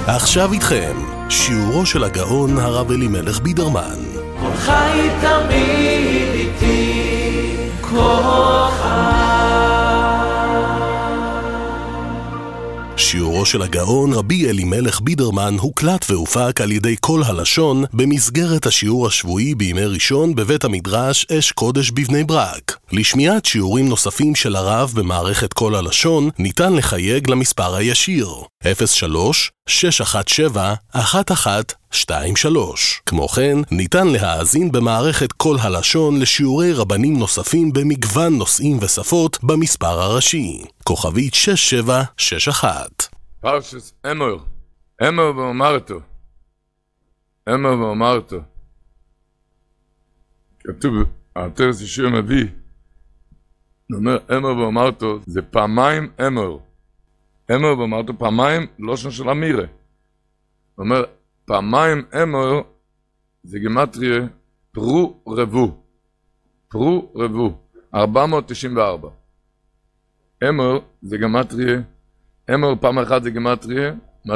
עכשיו איתכם, שיעורו של הגאון הרב אלימלך בידרמן. כל חי תמיד איתי, כוחה. שיעורו של הגאון רבי אלימלך בידרמן הוקלט והופק על ידי כל הלשון במסגרת השיעור השבועי בימי ראשון בבית המדרש אש קודש בבני ברק. לשמיעת שיעורים נוספים של הרב במערכת כל הלשון ניתן לחייג למספר הישיר 03-617-1123. כמו כן, ניתן להאזין במערכת כל הלשון לשיעורי רבנים נוספים במגוון נושאים ושפות במספר הראשי כוכבית 6761. פרשס אמר ואומרתו. כתוב, התרס ישיר מביא, אומר אמר ואומרתו, זה פעמיים אמר ואומרתו, פעמיים לושן של אמירה. אומר, פעמיים אמר, זה גימטריה פרו רבו, 494. אמר זה גימטריה, אמר פעם אחת זה גימטריה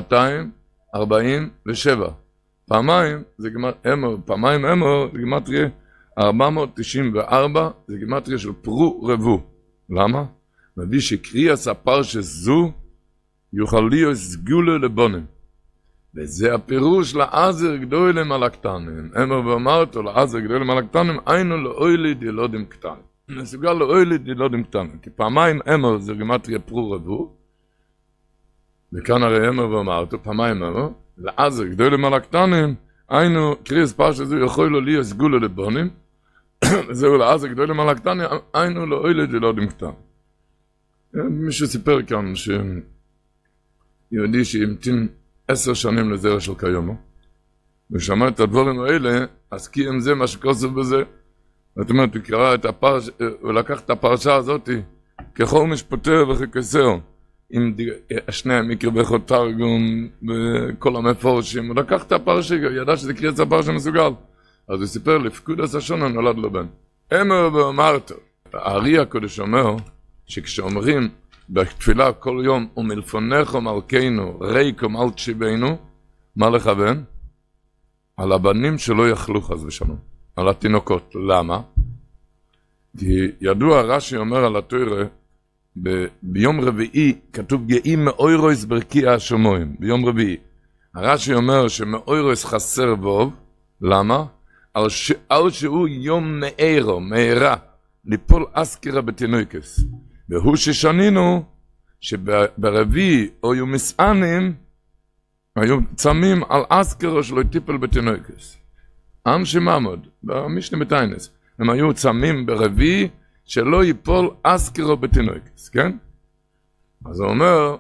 247. פעמיים זה אמר זה גימטריה 494, זה גימטריה של פרו רבו. למה? מביא שקריאס הפרשה זו יוכל להיות סגולה לבונים. וזה הפירוש לעזר גדולים על הקטנים. אמר ואמרתו לעזר גדולים על הקטנים, היינו לאויליד ילודים קטנים. מסוגל לאויליד ילודים קטנים. כי פעמיים אמר זה גימטריה פרו רבו. וכאן הרי אמר ואמרתו, פעמיים אמר, לעזר גדולים על הקטנים, היינו קריאס פרשה זו יכול להיות סגולה לבונים. וזהו לעזר גדולים על הקטנים, היינו לאויליד ילודים קטנים. מישהו סיפר כאן שיהודי שהמתין 10 שנים לזרע של קיומו, ושמע את הדברים האלה, אז כי אם זה מה שכוסף בזה, זאת אומרת, הוא קרא את הפרשה, הוא לקח את הפרשה הזאת, ככל משפטר וככסר, עם שניהם יקרבך תרגום, וכל המפורשים, הוא לקח את הפרשה, ידע שזה קריאת הפרשה מסוגל, אז הוא סיפר, לפקוד השונה נולד לו בן. אמר ואמרתו, הארי הקודש אומר, שכשאומרים, בתפילה כל יום, ומלפונך מלכנו, ריקום אל תשיבנו, מה לכוון? על הבנים שלא יאכלו חס ושלום, על התינוקות. למה? כי ידוע רש"י אומר על התורה, ביום רביעי כתוב גאים מאוירויס ברקיע השומועים, ביום רביעי. הרש"י אומר שמאוירויס חסר בוב, למה? על שהוא יום מהרה, ליפול אסקרה בתינוקס. והוא ששנינו שברביעי או יום מסענים היו צמים על אסקרו שלא טיפל בתינוקס. אנשי ממוד, במשנה בתיינס, הם היו צמים ברביעי שלא ייפול אסקרו בתינוקס, כן? אז הוא אומר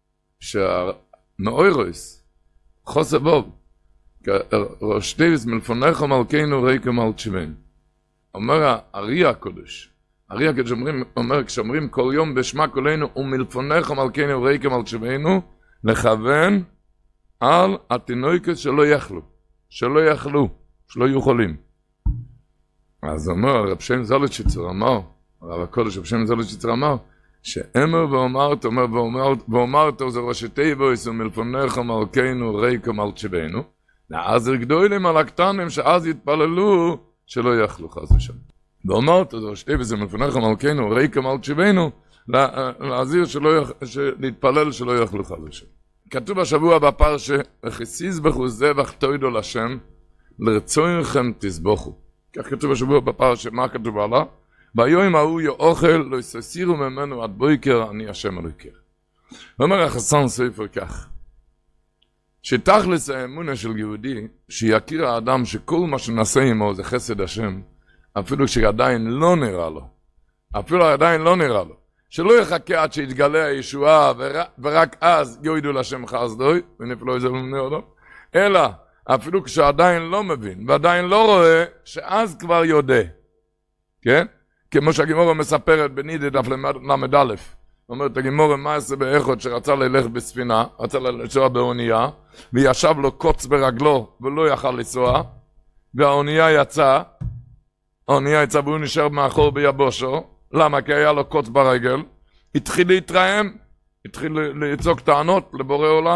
שהמאוירוס חוסר בוב, ראשתיבס מלפונך מלכנו ריקם אל תשיבנו. אומר הארי הקודש, הרי אומר, כשאומרים כל יום בשמה קולנו ומלפונך מלכנו ריקם אל תשיבנו, לכוון על התינוקות שלא יאכלו, שלא יהיו חולים. אז אומר, רב שם זלוטשיצר אמר, הרב הקודש רב שם זלוטשיצר אמר, שאמר ואומרתו זה ראשי תיבוס ומלפונך מלכנו ריקם אל תשיבנו, לעזר גדולים על הקטנים שאז יתפללו שלא יאכלו חס ושלום. ואומרת, וזה מלפונך מלכנו, ריקם אל תשיבנו, להזהיר להתפלל שלא יאכלו חס ושלום. כתוב השבוע בפרשה, וכסיס בחו זבח תוידו לשם, לרצונכם תסבוכו. כך כתוב השבוע בפרשה, מה כתוב עלה? ביום ההוא יאכל, לא יססירו ממנו עד בויקר, אני השם אלוקר. ואומר החסן ספר כך, שתכלס האמונה של יהודי, שיכיר האדם שכל מה שנעשה עמו זה חסד השם, אפילו שעדיין לא נראה לו, שלא יחכה עד שיתגלה הישועה ורק אז יוידו לשם חסדוי ונפלו איזה לבני אדם, אלא אפילו כשעדיין לא מבין ועדיין לא רואה, שאז כבר יודע, כן? כמו שהגימורה מספרת בנידה דף למד א', אומרת הגימורה מה עשה באחד שרצה ללך בספינה, רצה לנסוע באונייה, וישב לו קוץ ברגלו ולא יכל לנסוע, והאונייה יצאה והוא נשאר מאחור ביבושו. למה? כי היה לו קוץ ברגל, התחיל להתרעם, התחיל לצעוק טענות לבורא עולם,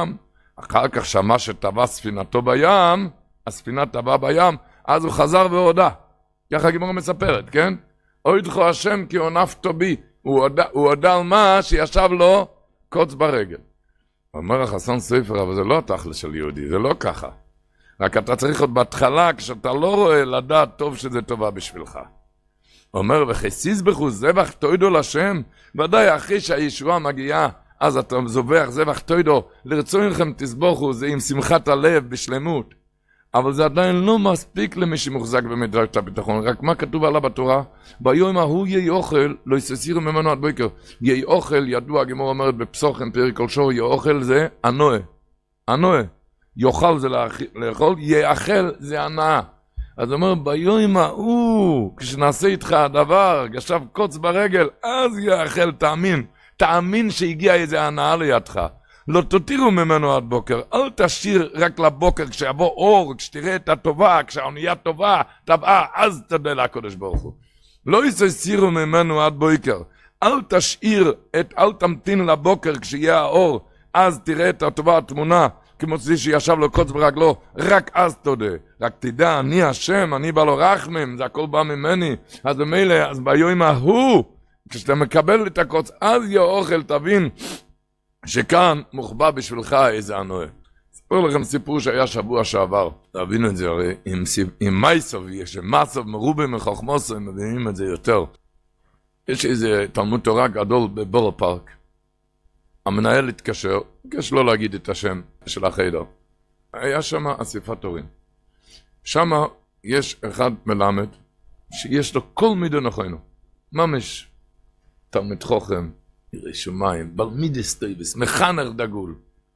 אחר כך שמע שטבע ספינתו בים, הספינה טבעה בים, אז הוא חזר והודה. ככה הגימורה מספרת, כן? הוידכו השם כי עונפתו בי. הוא הודה על מה שישב לו קוץ ברגל. אומר החסון סופר, אבל זה לא התכלס של יהודי, זה לא ככה. רק אתה צריך עוד בהתחלה, כשאתה לא רואה לדעת טוב שזה טובה בשבילך. אומר, וחסיס בחוץ זבח תוידו לשם, ודאי אחרי שהישועה מגיעה, אז אתה זובח זבח תוידו, לרצון לכם תסבוכו, זה עם שמחת הלב בשלמות. אבל זה עדיין לא מספיק למי שמוחזק במדרשת הביטחון. רק מה כתוב עליו בתורה? ביום ההוא יהי אוכל, לא יססירו ממנו עד בוקר. יהי אוכל, ידוע, הגמרא אומרת בפסוחים, פרק כל שור, יהי אוכל זה הנועה. הנועה. יאכל זה לאכול, יאכל זה הנאה. אז אומר, ביום ההוא, כשנעשה איתך הדבר, גשב קוץ ברגל, אז יאכל, תאמין. תאמין שהגיע איזה הנאה לידך. לא תותירו ממנו עד בוקר, אל תשאיר רק לבוקר, כשיבוא אור, כשתראה את הטובה, כשהאונייה טובה, טבעה, אז תודה לקדוש ברוך הוא. לא יססירו ממנו עד בוקר, אל תשאיר, אל תמתין לבוקר כשיהיה האור, אז תראה את הטובה התמונה, כמו שישב לו קוץ ברגלו, רק אז תודה. רק תדע, אני השם, אני בא לו רחמים, זה הכל בא ממני. אז במילא, אז ביום ההוא, כשאתה מקבל את הקוץ, אז יהיה אוכל, תבין, שכאן מוחבא בשבילך איזה הנועה. אספר לכם סיפור שהיה שבוע שעבר. תבינו את זה הרי, עם מייסוב, יש מסוב מרובה מחוכמוסו, הם מבינים את זה יותר. יש איזה תלמוד תורה גדול בבורו פארק. המנהל התקשר, ביקש לא להגיד את השם של החדר. היה שם אסיפת הורים. שם יש אחד מלמד, שיש לו כל מידו נכונו. ממש תלמיד חוכם, ירא שמיים, בלמידס טויבס, מחנך דגול.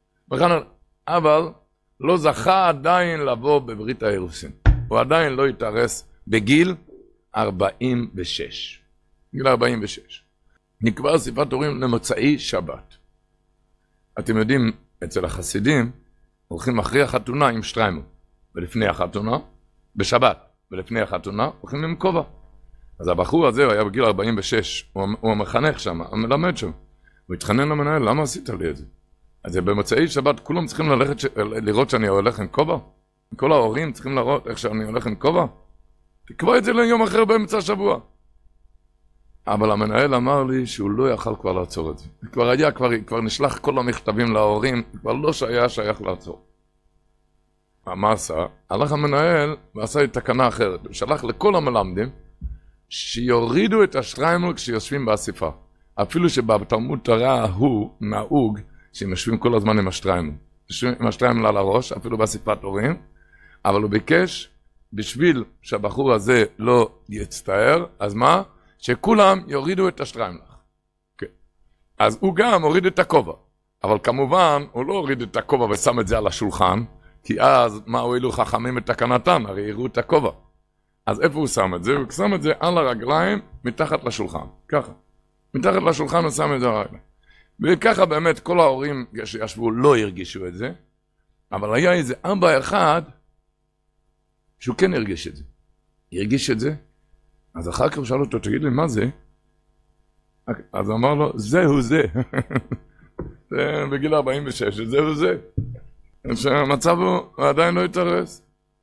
אבל לא זכה עדיין לבוא בברית האירוסין. הוא עדיין לא התארס בגיל 46. גיל 46. נקבע אסיפת הורים למוצאי שבת. אתם יודעים, אצל החסידים הולכים אחרי החתונה עם שטריימל. ולפני החתונה, בשבת, ולפני החתונה הולכים עם כובע. אז הבחור הזה היה בגיל 46, הוא המחנך שם, המלמד שם. הוא התחנן למנהל, למה עשית לי את זה? אז במוצאי שבת כולם צריכים לראות שאני הולך עם כובע? כל ההורים צריכים לראות איך שאני הולך עם כובע? תקבע את זה ליום אחר באמצע השבוע. אבל המנהל אמר לי שהוא לא יכל כבר לעצור את זה. כבר נשלח כל המכתבים להורים, כבר לא שהיה שייך לעצור. מה עשה? הלך המנהל ועשה את תקנה אחרת. הוא שלח לכל המלמדים, שיורידו את השטריימל כשיושבים באסיפה. אפילו שבתלמוד תורה הוא נהוג שהם יושבים כל הזמן עם השטריימל. יושבים עם השטריימל על הראש, אפילו באסיפת הורים, אבל הוא ביקש, בשביל שהבחור הזה לא יצטער, אז מה? שכולם יורידו את השטריימל. כן. אז הוא גם הוריד את הכובע. אבל כמובן, הוא לא הוריד את הכובע ושם את זה על השולחן, כי אז מה הועילו חכמים את תקנתם? הרי יראו את הכובע. אז איפה הוא שם את זה? הוא שם את זה על הרגליים, מתחת לשולחן. ככה. מתחת לשולחן הוא שם את זה על הרגליים. וככה באמת כל ההורים שישבו לא הרגישו את זה, אבל היה איזה אבא אחד, שהוא כן הרגיש את זה. הרגיש את זה, אז אחר כך הוא שאל אותו, תגיד לי, מה זה? אז הוא אמר לו, זהו זה. זה בגיל 46, זהו זה. שהמצב הוא עדיין לא יתרס.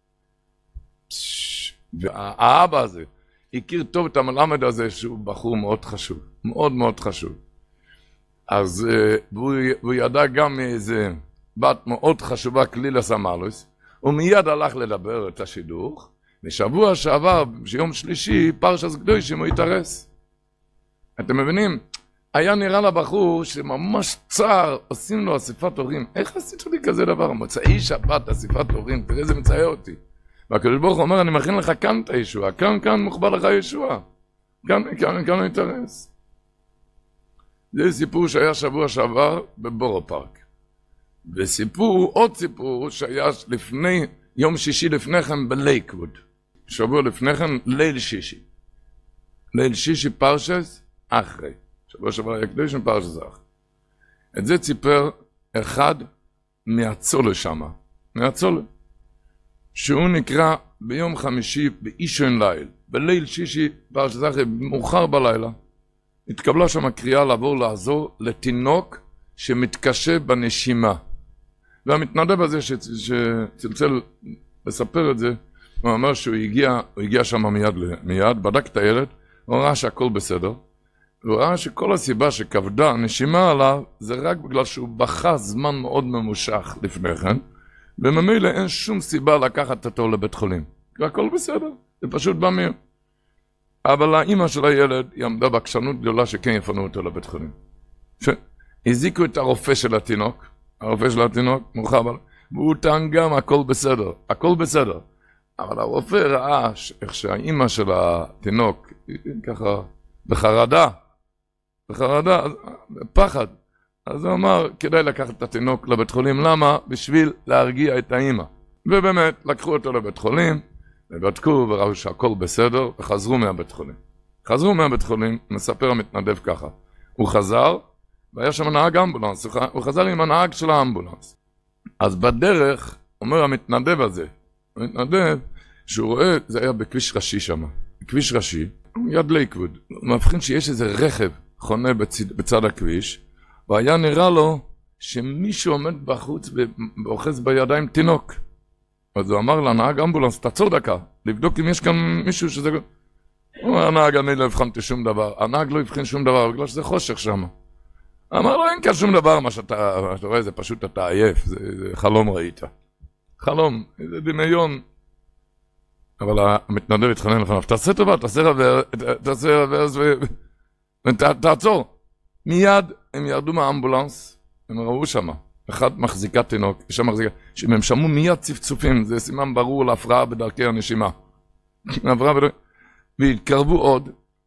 והאבא הזה הכיר טוב את המלמד הזה שהוא בחור מאוד חשוב, מאוד מאוד חשוב. אז הוא ידע גם מאיזה בת מאוד חשובה, קלילס המלוס, הוא מיד הלך לדבר את השידוך, ושבוע שעבר, שיום שלישי, פרשס קדושים הוא יתרס. אתם מבינים? היה נראה לבחור שממש צער, עושים לו אסיפת הורים. איך עשית לי כזה דבר? מוצאי שבת, אסיפת הורים, תראה זה מצער אותי. והקדוש ברוך הוא אומר, אני מכין לך כאן את הישועה, כאן מוחבא לך הישועה. כאן הוא יתרס. זה סיפור שהיה שבוע שעבר בבורו פארק. וסיפור, עוד סיפור שהיה לפני, יום שישי לפני כן בלייקווד. שבוע לפני כן, ליל שישי. ליל שישי פרשס אחרי. שבוע שעבר היה קדוש פרשס אחרי. את זה ציפר אחד מהצולה שמה. מהצולה. שהוא נקרא ביום חמישי באישון ליל. בליל שישי פרשס אחרי, מאוחר בלילה. התקבלה שם קריאה לעבור לעזור לתינוק שמתקשה בנשימה. והמתנדב הזה שצלצל לספר את זה, הוא אומר שהוא הגיע שם מיד, בדק את הילד, הוא ראה שהכל בסדר, הוא ראה שכל הסיבה שכבדה נשימה עליו, זה רק בגלל שהוא בכה זמן מאוד ממושך לפני כן, וממילא אין שום סיבה לקחת אותו לבית חולים. והכל בסדר, זה פשוט במיר. אבל האמא של הילד, היא עמדה בעקשנות גדולה שכן יפנו אותו לבית חולים. הזיקו את הרופא של התינוק, מורחב, והוא טען גם הכל בסדר. אבל הרופא ראה איך שהאמא של התינוק, ככה, בחרדה, בפחד. אז הוא אמר, כדאי לקחת את התינוק לבית חולים. למה? בשביל להרגיע את האמא. ובאמת, לקחו אותו לבית חולים, ובדקו וראו שהכל בסדר, וחזרו מהבית חולים, מספר המתנדב ככה. הוא חזר, והיה שם נהג אמבולנס, הוא חזר עם הנהג של האמבולנס. אז בדרך, אומר המתנדב הזה, שהוא רואה, זה היה בכביש ראשי שם, בכביש ראשי, יד לייקווד, הוא מבחין שיש איזה רכב חונה בצד הכביש, והיה נראה לו שמישהו עומד בחוץ ואוחז בידיים תינוק. אז הוא אמר לנהג אמבולנס, תעצור דקה, לבדוק אם יש כאן מישהו שזה... הוא אומר, הנהג, אני לא הבחנתי שום דבר, הנהג לא הבחין שום דבר, בגלל שזה חושך שם. אמר לו, אין כאן שום דבר, מה שאתה רואה, זה פשוט אתה עייף, זה חלום ראית. חלום, זה דמיון. אבל המתנדב התחנן לפניו, תעשה טובה, תעשה רוורס ותעצור. מיד הם ירדו מהאמבולנס, הם ראו שם, אחד מחזיקה תינוק, שהם שמעו מיד צפצופים, זה סימן ברור להפרעה בדרכי הנשימה. והתקרבו עוד,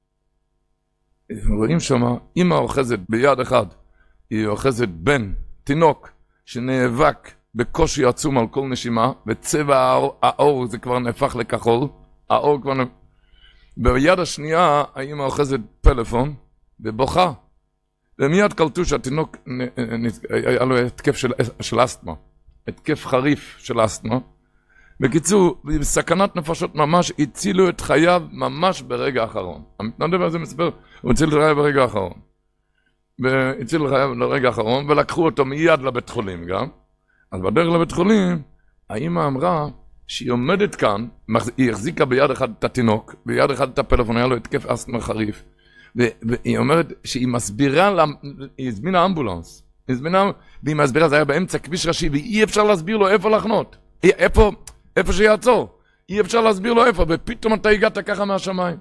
רואים שם, אמא אוחזת ביד אחד, היא אוחזת בן, תינוק, שנאבק בקושי עצום על כל נשימה, וצבע האור זה כבר נהפך לכחול, האור כבר נהפך, ביד השנייה האמא אוחזת פלאפון, ובוכה, ומיד קלטו שהתינוק, היה לו התקף של אסתמה, התקף חריף של אסתמה, בקיצור, בסכנת נפשות ממש, הצילו את חייו ממש ברגע האחרון. המתנדב הזה מספר, הוא הציל את חייו ברגע האחרון. והציל את חייו ברגע האחרון, ולקחו אותו מיד לבית חולים גם. אז בדרך לבית חולים, האמא אמרה שהיא עומדת כאן, היא החזיקה ביד אחד את התינוק, ביד אחד את הפלאפון, היה לו התקף אסתמה חריף, והיא אומרת שהיא מסבירה, היא הזמינה אמבולנס, והיא מסבירה, זה היה באמצע כביש ראשי, ואי אפשר להסביר לו איפה לחנות. איפה שיעצור, אי אפשר להסביר לו איפה, ופתאום אתה הגעת ככה מהשמיים.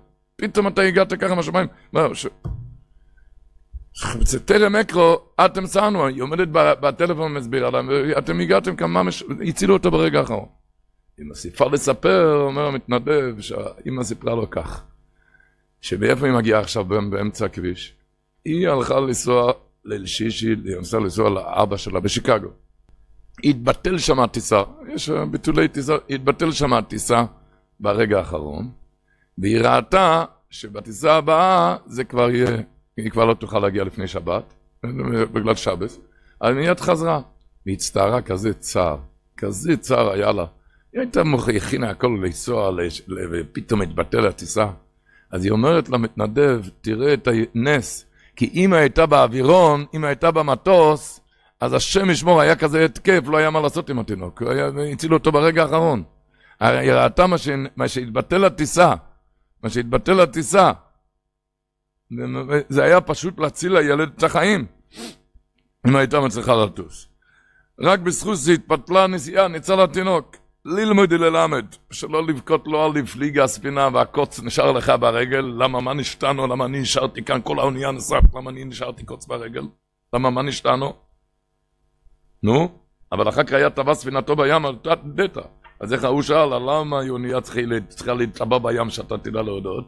זה טרם אקרו, אתם סענו, היא עומדת בטלפון מסבירה להם, ואתם הגעתם כמה, הצילו אותו ברגע האחרון. היא מוסיפה לספר, אומר המתנדב, שהאמא סיפרה לו כך, שבאיפה היא מגיעה עכשיו באמצע הכביש, היא הלכה לנסוע לשישי, היא הלכה לנסוע לאבא שלה בשיקגו. התבטל שם הטיסה, יש ביטולי טיסה, התבטל שם הטיסה ברגע האחרון, והיא ראתה שבטיסה הבאה זה כבר יהיה, היא כבר לא תוכל להגיע לפני שבת, בגלל שבס, אז מיד חזרה, והיא הצטערה כזה צער היה לה, היא הייתה הכינה הכל לנסוע, ופתאום התבטל הטיסה, אז היא אומרת למתנדב, תראה את הנס, כי אם הייתה באווירון, אם הייתה במטוס, אז השם ישמור, היה כזה התקף, לא היה מה לעשות עם התינוק, הצילו אותו ברגע האחרון. היא ראתה מה שהתבטל הטיסה, זה היה פשוט להציל לילד את החיים, אם הייתה מצליחה לטוס. רק בזכות זה התפתלה נסיעה, ניצל התינוק, ללמוד ללמד, שלא לבכות לו על לפליג הספינה והקוץ נשאר לך ברגל, למה נשתנו, למה אני נשארתי כאן, כל האונייה נשרף, למה אני נשארתי קוץ ברגל, למה נשתנו? נו, אבל אחר כך היה טבע ספינתו בים, על תת דטה. אז איך הוא שאל, למה האונייה צריכה להתטבע בים שאתה תדע להודות?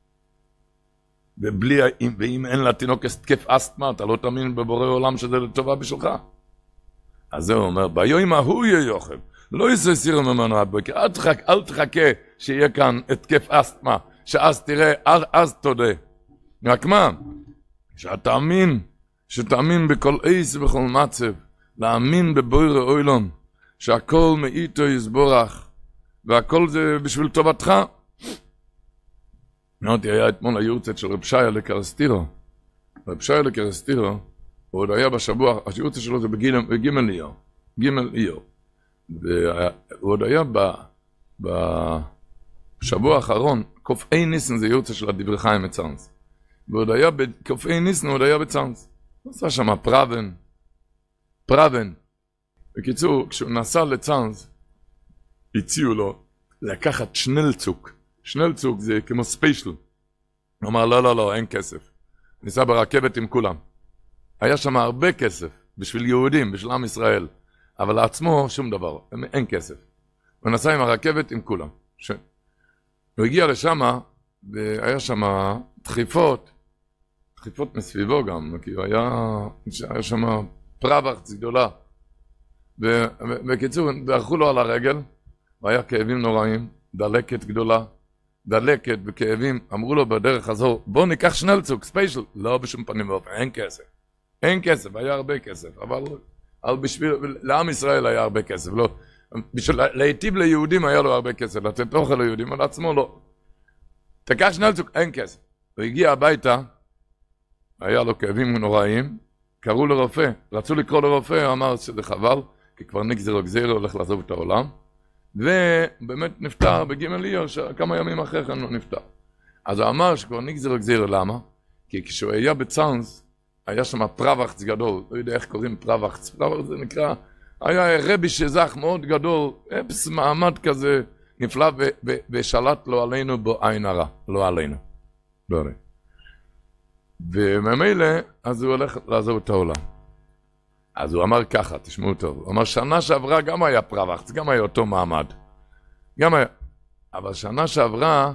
ואם אין לתינוק התקף אסתמה, אתה לא תאמין בבורא עולם שזה לטובה בשבילך. אז זה אומר, ביום ההוא יהיה יוחם, לא יעשה סיר ממנו הבוקר, אל תחכה שיהיה כאן התקף אסתמה, שאז תראה, אז תודה. רק מה? שתאמין בכל עיס ובכל מצב, להאמין בבורא עולם, שהכל מאיתו יסבורך, והכל זה בשביל טובתך. נעותי, היה אתמול היורצת של רב שיה לקרסטירו. רב שיה לקרסטירו, הוא עוד היה בשבוע, היורצת שלו זה בגימל ליאור. ג' איור. והוא עוד היה בשבוע האחרון, קופאי ניסן זה יורצה של הדברי חיים בצאנס. ועוד היה בקופאי ניסן, הוא עוד היה בצאנס. הוא עשה שם פראבן. בקיצור, כשהוא נסע לצאנס, הציעו לו לקחת שנלצוק. שנלצוק זה כמו ספיישל. הוא אמר, לא, אין כסף. ניסה ברכבת עם כולם. היה שם הרבה כסף, בשביל יהודים, בשביל עם ישראל. אבל לעצמו שום דבר, אין כסף. הוא נסע עם הרכבת עם כולם. הוא הגיע לשם, והיה שם דחיפות מסביבו גם, כי היה שם פרווחץ גדולה. ובקיצור, דרכו לו על הרגל, והיה כאבים נוראים, דלקת גדולה, דלקת וכאבים, אמרו לו בדרך הזו, בוא ניקח שנלצוק, ספיישל, לא בשום פנים ואופן, אין כסף, היה הרבה כסף, אבל בשביל, לעם ישראל היה הרבה כסף, לא, בשביל להיטיב ליהודים היה לו הרבה כסף, לתת אוכל ליהודים, על עצמו לא. תקח שנלצוק, אין כסף. הוא הגיע הביתה, היה לו כאבים נוראים, קראו לרופא, רצו לקרוא לרופא, הוא אמר שזה חבל, כי כבר נגזר גזיר הולך לעזוב את העולם, ובאמת נפטר בגימל איור, כמה ימים אחרי כן הוא נפטר. אז הוא אמר שכבר נגזר גזיר, למה? כי כשהוא היה בצאנס, היה שם פרווחץ גדול, לא יודע איך קוראים פרווחץ, פרווחץ זה נקרא, היה רבי שזך מאוד גדול, אפס מעמד כזה נפלא, ושלט לו עלינו בו עין הרע, לא עלינו. לא עלינו. וממילא, אז הוא הולך לעזוב את העולם. אז הוא אמר ככה, תשמעו טוב, הוא אמר שנה שעברה גם היה פרווחץ, גם היה אותו מעמד. גם היה, אבל שנה שעברה,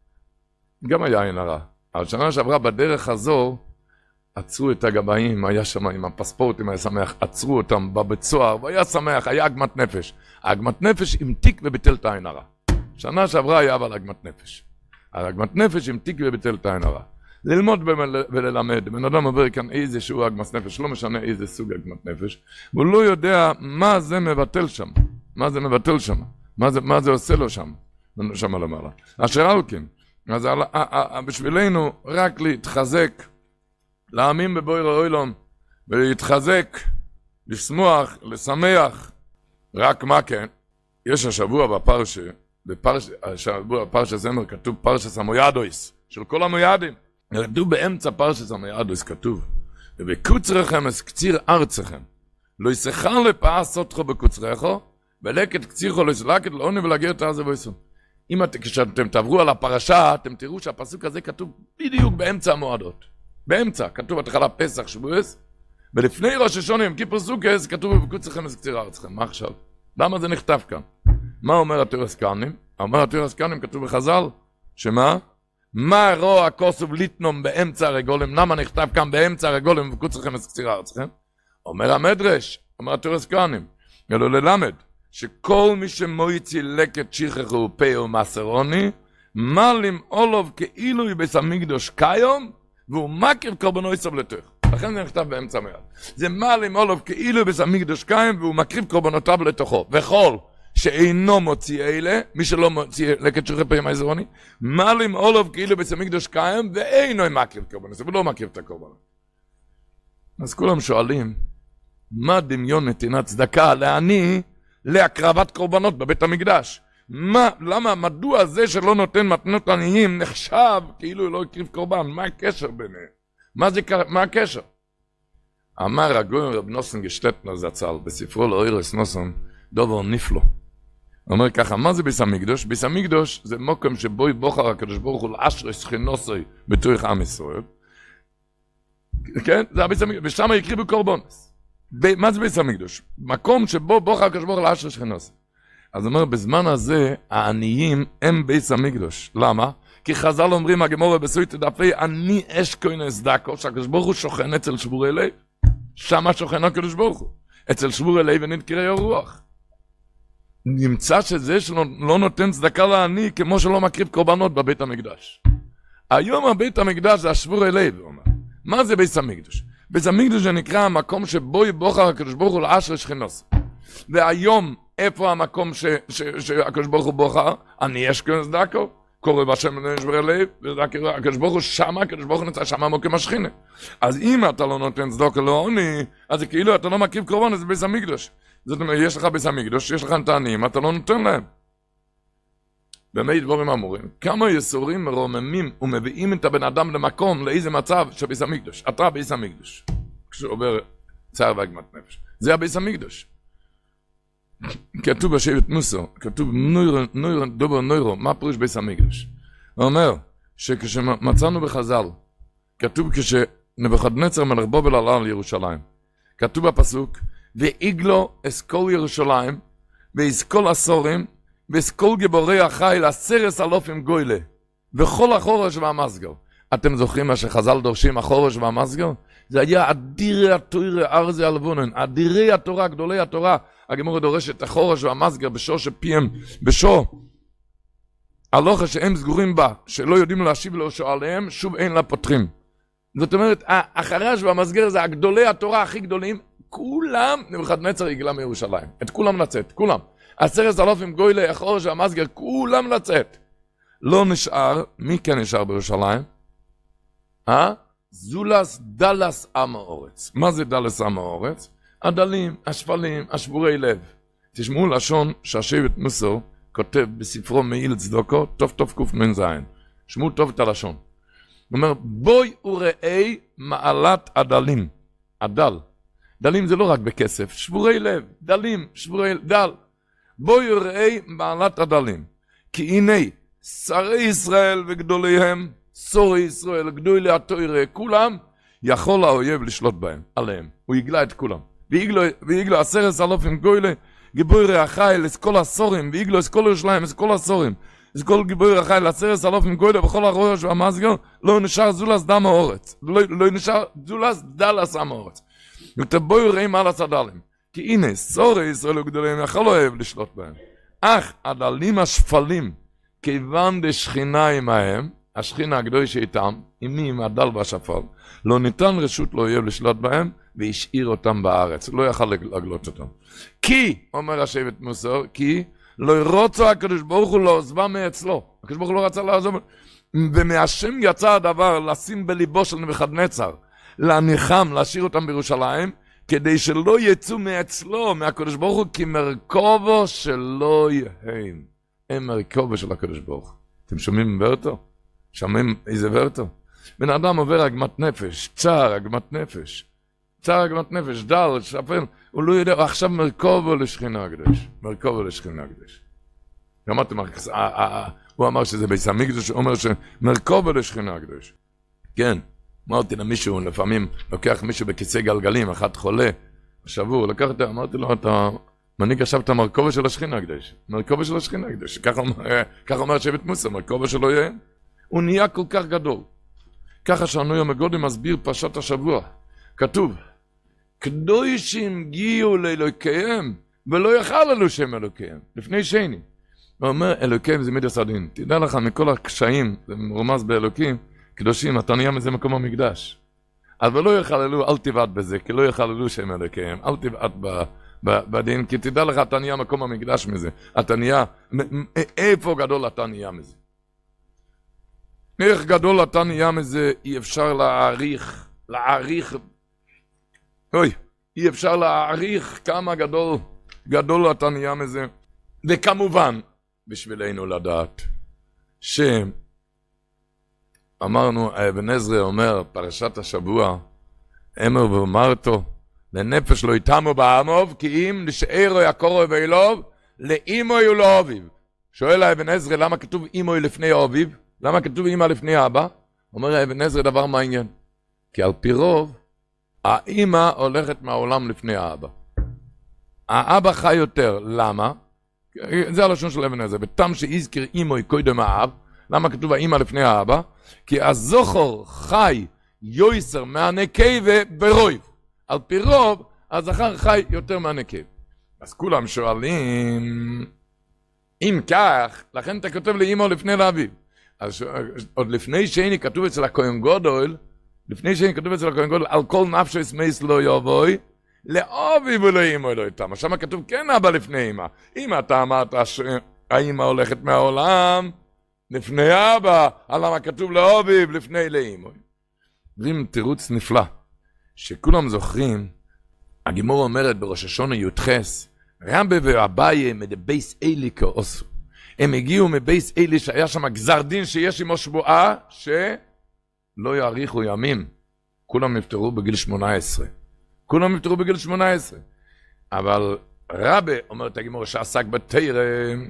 גם היה עין הרע. אבל שנה שעברה בדרך הזו, עצרו את הגבאים, היה שם עם הפספורטים, היה שמח, עצרו אותם בבית סוהר, והיה שמח, היה עגמת נפש. העגמת נפש המתיק וביטל את העין הרע. שנה שעברה היה אבל עגמת נפש. העגמת נפש המתיק וביטל את העין הרע. ללמוד וללמד, בן אדם עובר כאן איזשהו עגמת נפש, לא משנה איזה סוג עגמת נפש, והוא לא יודע מה זה מבטל שם, מה זה עושה לו שם למעלה. אשר על כן, אז בשבילנו רק להתחזק, להאמין בבורא עולם, ולהתחזק, לשמוח, לשמח, רק מה כן, יש השבוע בפרשה זמר כתוב פרשת המויאדויס, של כל המויאדים, כתוב באמצע פרשת המויאדויס כתוב, ובקוצרכם אז קציר ארצכם, לא ישכר לפעש אותך בקוצרך, ולקט קצירכו לא יסלקת לעוני ולגר את העזה ויסון. כשאתם תעברו על הפרשה, אתם תראו שהפסוק הזה כתוב בדיוק באמצע המועדות. באמצע, כתוב התחלה פסח שבועס, ולפני ראש השונה עם כיפור סוכס, כתוב בקוצרכם אז קציר ארצכם. מה עכשיו? למה זה נכתב כאן? מה אומר התורה סקנים? אומר התורה סקנים כתוב בחז"ל, שמה? מה רוע כוסוב ליטנום באמצע הרגולים? למה נכתב כאן באמצע הרגולים ובקוצרכם אז קציר ארצכם? אומר המדרש, אומר התורה סקנים, אלו ללמד, שכל מי שמויצי לקט שכח ופה ומסרוני, מלים אולוב כאילו יבס המקדוש קיום, והוא מקריב קורבנו סבלתך. לכן זה נכתב באמצע מיד. זה מלים אולוב כאילו יבס המקדוש קיום, והוא מקריב קורבנותיו לתוכו. וכל שאינו מוציא אלה, מי שלא מוציא לקט שכח ופה ומסרוני, מלים אולוב כאילו יבס המקדוש קיום, ואינו מקריב קורבנו, ולא מקריב את הקורבנו. אז כולם שואלים, מה דמיון נתינת צדקה לעני להקרבת קורבנות בבית המקדש? מדוע זה שלא נותן מתנות עניים נחשב כאילו לא הקריב קורבן? מה הקשר ביניהם? מה הקשר? אמר הגאון רב נוסן גשטטנר זצ"ל בספרו לאוירס נוסן דובר נפלא. הוא אומר ככה, מה זה ביס המקדוש? ביס המקדוש זה מקום שבו בוחר הקדוש ברוך הוא לאשרי שכינוסי בתוך עם ישראל. כן? זה הביס המקדוש, ושם יקריבו קורבנס. מה זה ביס המקדוש? מקום שבו בוחר הקדוש ברוך הוא לאשרי שכינוסי. אז אומר, בזמן הזה, העניים הם ביס המקדוש. למה? כי חז"ל אומרים, הגמרא בסויטה דפי, אני אש כהנס דקו, שהקדוש ברוך הוא שוכן אצל שבורי לב. שמה שוכן הקדוש ברוך הוא. אצל שבורי לב ונתקרא הרוח. נמצא שזה שלא נותן צדקה לעני, כמו שלא מקריב קורבנות בבית המקדש. היום הבית המקדש זה השבורי לב, הוא אומר. מה זה ביס המקדש? ביס המקדש זה נקרא המקום שבו יבוחר הקדוש ברוך הוא לאשרי שכינוסי. והיום, איפה המקום שהקדוש ברוך הוא בוחר? אני יש כהנס דקו. קורא בשם נשבר הלב, הקדוש ברוך הוא שמה, הקדוש ברוך הוא נמצא שמה מוקים השכינה. אז אם אתה לא נותן צדוקה לעוני, אז זה כאילו אתה לא מקיף קורבן, זה בית המקדש. זאת אומרת, יש לך בית המקדש, יש לך את העניים, אתה לא נותן להם. במי דבורים אמורים, כמה יסורים מרוממים ומביאים את הבן אדם למקום, לאיזה מצב של בית המקדש. אתה בית המקדש. כשעובר צער ועגמת נפש. זה הבית המקדש. כתוב בשבט מוסר, כתוב נוירו, מה פירוש בית המקדש? הוא אומר שכשמצאנו בחז"ל, כתוב כשנבוכדנצר מלך בבל עלה על ירושלים, כתוב בפסוק, ואיגלו אסכול ירושלים, ואסכול עשורים, ואסכול גיבורי החיל, 10,000 גוילה, וכל החורש והמסגר. אתם זוכרים מה שחז"ל דורשים, החורש והמסגר? זה היה אדירי התורה ארזי הלבונן, אדירי התורה, גדולי התורה. הגמרא דורשת את החורש והמסגר בשור שפיהם, בשור הלוכה שהם סגורים בה, שלא יודעים להשיב לשואליהם, שוב אין לה פותחים. זאת אומרת, החרש והמסגר זה הגדולי התורה הכי גדולים, כולם נבוכדנצר יגלה מירושלים. את כולם לצאת, כולם. 10,000 גוילי, החורש והמסגר, כולם לצאת. לא נשאר, מי כן נשאר בירושלים? זולס דלס עם האורץ. מה זה דלס עם האורץ? הדלים, השפלים, השבורי לב. תשמעו לשון שהשבט מוסר כותב בספרו מעיל צדוקו, טוב קוף מנזיין. שמעו טוב את הלשון. הוא אומר, בואי וראי מעלת הדלים. הדל. דלים זה לא רק בכסף, שבורי לב, דלים, שבורי דל. בואי וראי מעלת הדלים. כי הנה, שרי ישראל וגדוליהם, שורי ישראל, גדולי התורה, כולם, יכול האויב לשלוט בהם, עליהם. הוא יגלה את כולם. ויגלו 10,000 גוילה, גיבורי החיל, אסכול עשורים, ויגלו אסכול ירושלים, אסכול עשורים, אסכול גיבורי החיל, 10,000 גוילה, בכל החורש והמסגר, לא נשאר זולס דם האורץ. לא נשאר זולס דלס עם האורץ. ותבואו ראים על הסדלים. כי הנה, שורי ישראל וגדוליהם, יכול האויב לשלוט בהם. אך הדלים השפלים, כיוון דשכינה עמהם, השכינה הקדוש איתם, עם הדל והשפל, לא ניתן רשות לאויב לשלוט בהם, והשאיר אותם בארץ, לא יכל לגלות אותם. כי, אומר השבט מוסר, כי לא רוצה הקדוש ברוך הוא לעזבה מאצלו. הקדוש ברוך הוא לא רצה לעזוב, ומהשם יצא הדבר לשים בליבו של נבוכדנצר, להניחם, להשאיר אותם בירושלים, כדי שלא יצאו מאצלו, מהקדוש ברוך הוא, כי מרכובו שלא יהם. הם מרכובו של הקדוש ברוך. אתם שומעים ורטו? שומעים איזה ורטו? בן אדם עובר עגמת נפש, צער עגמת נפש. צער עגמת נפש, דל, שפל, הוא לא יודע, עכשיו מרכובו לשכינה הקדוש. מרכובו לשכינה הקדוש. אמרתם, הוא אמר שזה בית המקדש, הוא אומר שמרכובו לשכינה הקדוש. כן, אמרתי למישהו, לפעמים לוקח מישהו בכיסא גלגלים, אחד חולה, שבור, לקחתי, אמרתי לו, אתה מנהיג עכשיו את המרכובו של השכינה הקדש. מרכובו של השכינה הקדש. ככה אומר שבט מוסר, מרכובו שלו יהיה. הוא נהיה כל כך גדול. ככה שהנוי המגודים מסביר פרשת השבוע. כתוב, קדושים הגיעו לאלוקיהם, ולא יכל אלו שם אלוקיהם, לפני שני. הוא אומר, אלוקיהם זה מידס הדין. תדע לך, מכל הקשיים, זה מרומז באלוקים, קדושים, אתה נהיה מזה מקום המקדש. אז לא יחללו, אל תבעט בזה, כי לא יחללו שם אלוקיהם, אל תבעט בדין, כי תדע לך, אתה נהיה מקום המקדש מזה. אתה נהיה, איפה גדול אתה נהיה מזה? איך גדול אתה נהיה מזה, אי אפשר להעריך, אי אפשר להעריך כמה גדול אתה נהיה מזה. וכמובן, בשבילנו לדעת, שאמרנו, אבן עזרא אומר, פרשת השבוע, אמר ואמרתו, לנפש לא יתמו בעמוב, כי אם נשארו יקורו ואילוב, לאימו יולו אביב. שואל אבן עזרא, למה כתוב אימו לפני אביב? למה כתוב אמא לפני אבא? אומר אבן עזרא דבר מעניין. כי על פי רוב, האמא הולכת מהעולם לפני האבא. האבא חי יותר. למה? זה הלשון של אבן עזרא. בתם שיזכר אימו קודם האב. למה כתוב האמא לפני האבא? כי הזכור חי יויסר מהנקבה ברויב. על פי רוב, הזכר חי יותר מהנקבה. אז כולם שואלים, אם כך, לכן אתה כותב לאמא לפני לאביב. אז עוד לפני שני כתוב אצל הכהן גדול, על כל נפשו יסמייס לא יבואי, לאביב ולא אמא לא איתם. שם כתוב כן אבא לפני אמא. אם אתה אמרת שהאמא הולכת מהעולם, לפני אבא, על למה כתוב לאביב, לפני לאמא. אומרים תירוץ נפלא, שכולם זוכרים, הגימור אומרת בראש השונה י"ח, רבי ואביי מדבייס אלי כאוסו. הם הגיעו מבייס אלי שהיה שם גזר דין שיש עמו שבועה שלא יאריכו ימים. כולם נפטרו בגיל 18. כולם נפטרו בגיל 18. אבל רבי, אומרת הגימור, שעסק בתורה,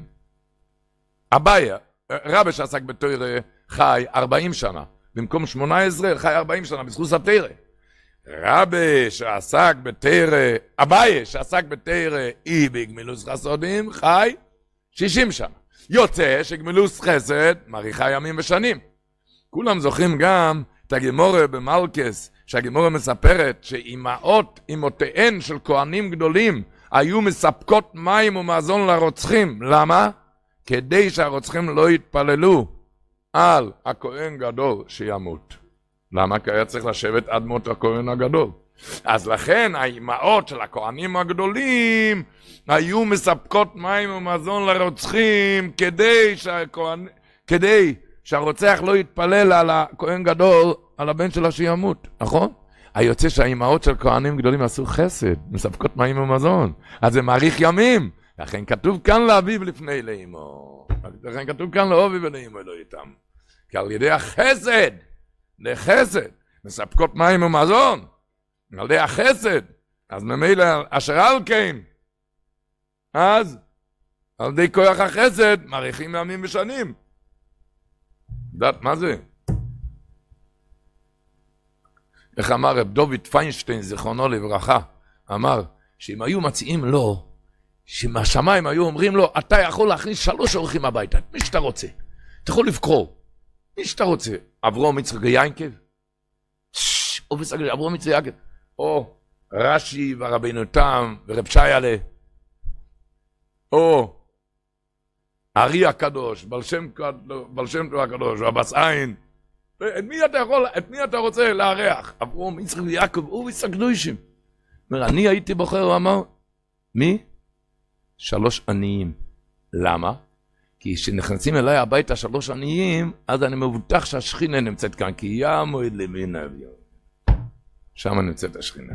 אביי, רבי שעסק בתורה חי 40 שנה. במקום 18 חי 40 שנה בזכות התורה. רבי שעסק בתורה, אביי שעסק בתורה בגמילוס חסודים חי 60 שנה. יוצא שגמילוס חסד מאריכה ימים ושנים. כולם זוכרים גם את הגימורה במלכס, שהגימורה מספרת שאימותיהן של כהנים גדולים היו מספקות מים ומזון לרוצחים. למה? כדי שהרוצחים לא יתפללו על הכהן גדול שימות. למה? כי היה צריך לשבת עד מות הכהן הגדול. אז לכן האימהות של הכהנים הגדולים היו מספקות מים ומזון לרוצחים כדי שהרוצח לא יתפלל על הכהן גדול, על הבן שלו שימות, נכון? היוצא שהאימהות של כהנים גדולים עשו חסד, מספקות מים ומזון, אז זה מאריך ימים. לכן כתוב כאן לאביב לפני לאמו, לכן כתוב כאן לאביב ולאמו לא איתם, כי על ידי החסד, לחסד, מספקות מים ומזון, על ידי החסד, אז ממילא אשר על כן, אז על ידי כוח החסד מאריכים ימים ושנים. יודעת מה זה? איך אמר רב דוד פיינשטיין, זיכרונו לברכה, אמר שאם היו מציעים לו, שמהשמיים היו אומרים לו, אתה יכול להכניס 3 אורחים הביתה, מי שאתה רוצה, אתה יכול לבחור, מי שאתה רוצה, אברהם יצחק ויעקב, אברהם יצחק ויעקב, או רש"י ורבנו תם ורב שיילה, או הארי הקדוש, בעל שם טוב הקדוש, והבס עין, את מי אתה רוצה לארח? אברהם יצחק ויעקב, הוא יצחק קדושים. אומר, אני הייתי בוחר, הוא אמר, מי? 3 עניים. למה? כי כשנכנסים אליי הביתה 3 עניים, אז אני מבוטח שהשכינה נמצאת כאן, כי יעמוד למין אביון. שם נמצאת השכינה.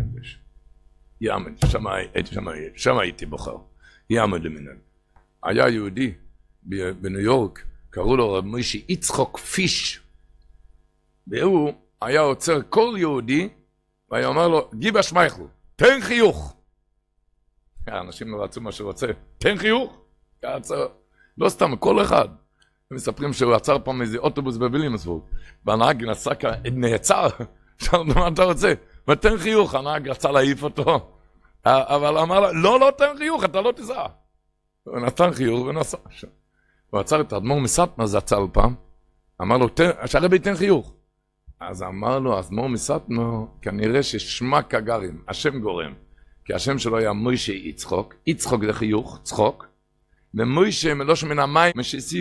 שם הייתי בוחר. יעמוד למין אביון. היה יהודי בניו יורק, קראו לו רב מוישה יצחק פיש. והוא היה עוצר כל יהודי, והיה אומר לו, גיבה שמייכלו, תן חיוך. האנשים לא רצו מה שרוצה, תן חיוך. לא סתם, כל אחד. הם מספרים שהוא עצר פעם איזה אוטובוס בוויליאמסבורג, והנהג נעצר, שאלנו מה אתה רוצה, ותן חיוך, הנהג רצה להעיף אותו, אבל אמר לה, לא, תן חיוך, אתה לא תיסע. הוא נתן חיוך ונסע. הוא עצר את האדמו"ר מסטמר, זה עצר פעם, אמר לו, שהרבי תן חיוך. אז אמר לו, האדמו"ר מסטמר, כנראה ששמה כגרים, השם גורם, כי השם שלו היה מוישה יצחק, יצחק זה חיוך, צחוק, ומוישה מלושן מן המים,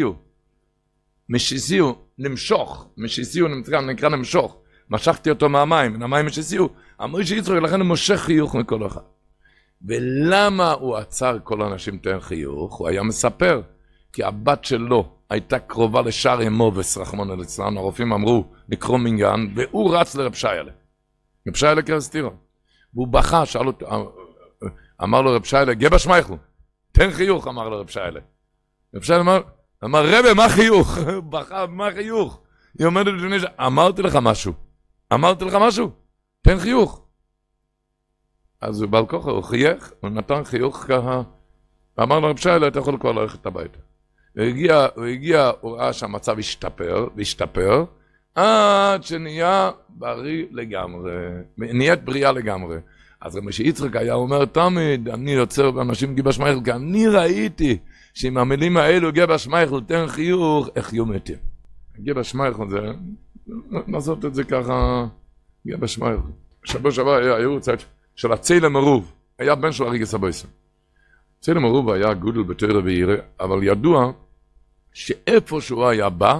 משיסיו, נמשוך, משיסיו נקרא נמשוך, משכתי אותו מהמים, מן המים משיסיו, המוישה יצחק, לכן הוא מושך חיוך מכל אחד. ולמה הוא עצר כל האנשים תן חיוך? הוא היה מספר, כי הבת שלו הייתה קרובה לשער אמובס, רחמנא ליצלן, הרופאים אמרו, לקרוא מנגן, והוא רץ לרב שיילה. רב שיילה קרסטירון. והוא בכה, שאל אותו, אמר לו רב שיילה, גבע שמייכלו, תן חיוך, אמר לו רב שיילה. רב שיילה אמר, רבי, מה חיוך? הוא בכה, מה חיוך? היא עומדת לפני אמרתי לך משהו, תן חיוך. אז הוא בעל כוחה, הוא חייך, הוא נתן חיוך ככה, ואמר לו רב שיילה, אתה יכול כבר ללכת הביתה. הוא הגיע, הוא ראה שהמצב השתפר, עד שנהיה בריא לגמרי, נהיית בריאה לגמרי. אז רבי שיצחק היה אומר תמיד, אני יוצר באנשים גיבה שמייכל, כי אני ראיתי שעם המילים האלו גיבה שמייכל, תן חיוך, איך יהיו מתים. גיבה שמייכל זה, לעשות את זה ככה, גיבה שמייכל. שבוע שעבר היה יורצייט של הצלם ערוב, היה בן של אריגס הבויסם. צלם ערוב היה גודל בתורה ועירה, אבל ידוע שאיפה שהוא היה בא,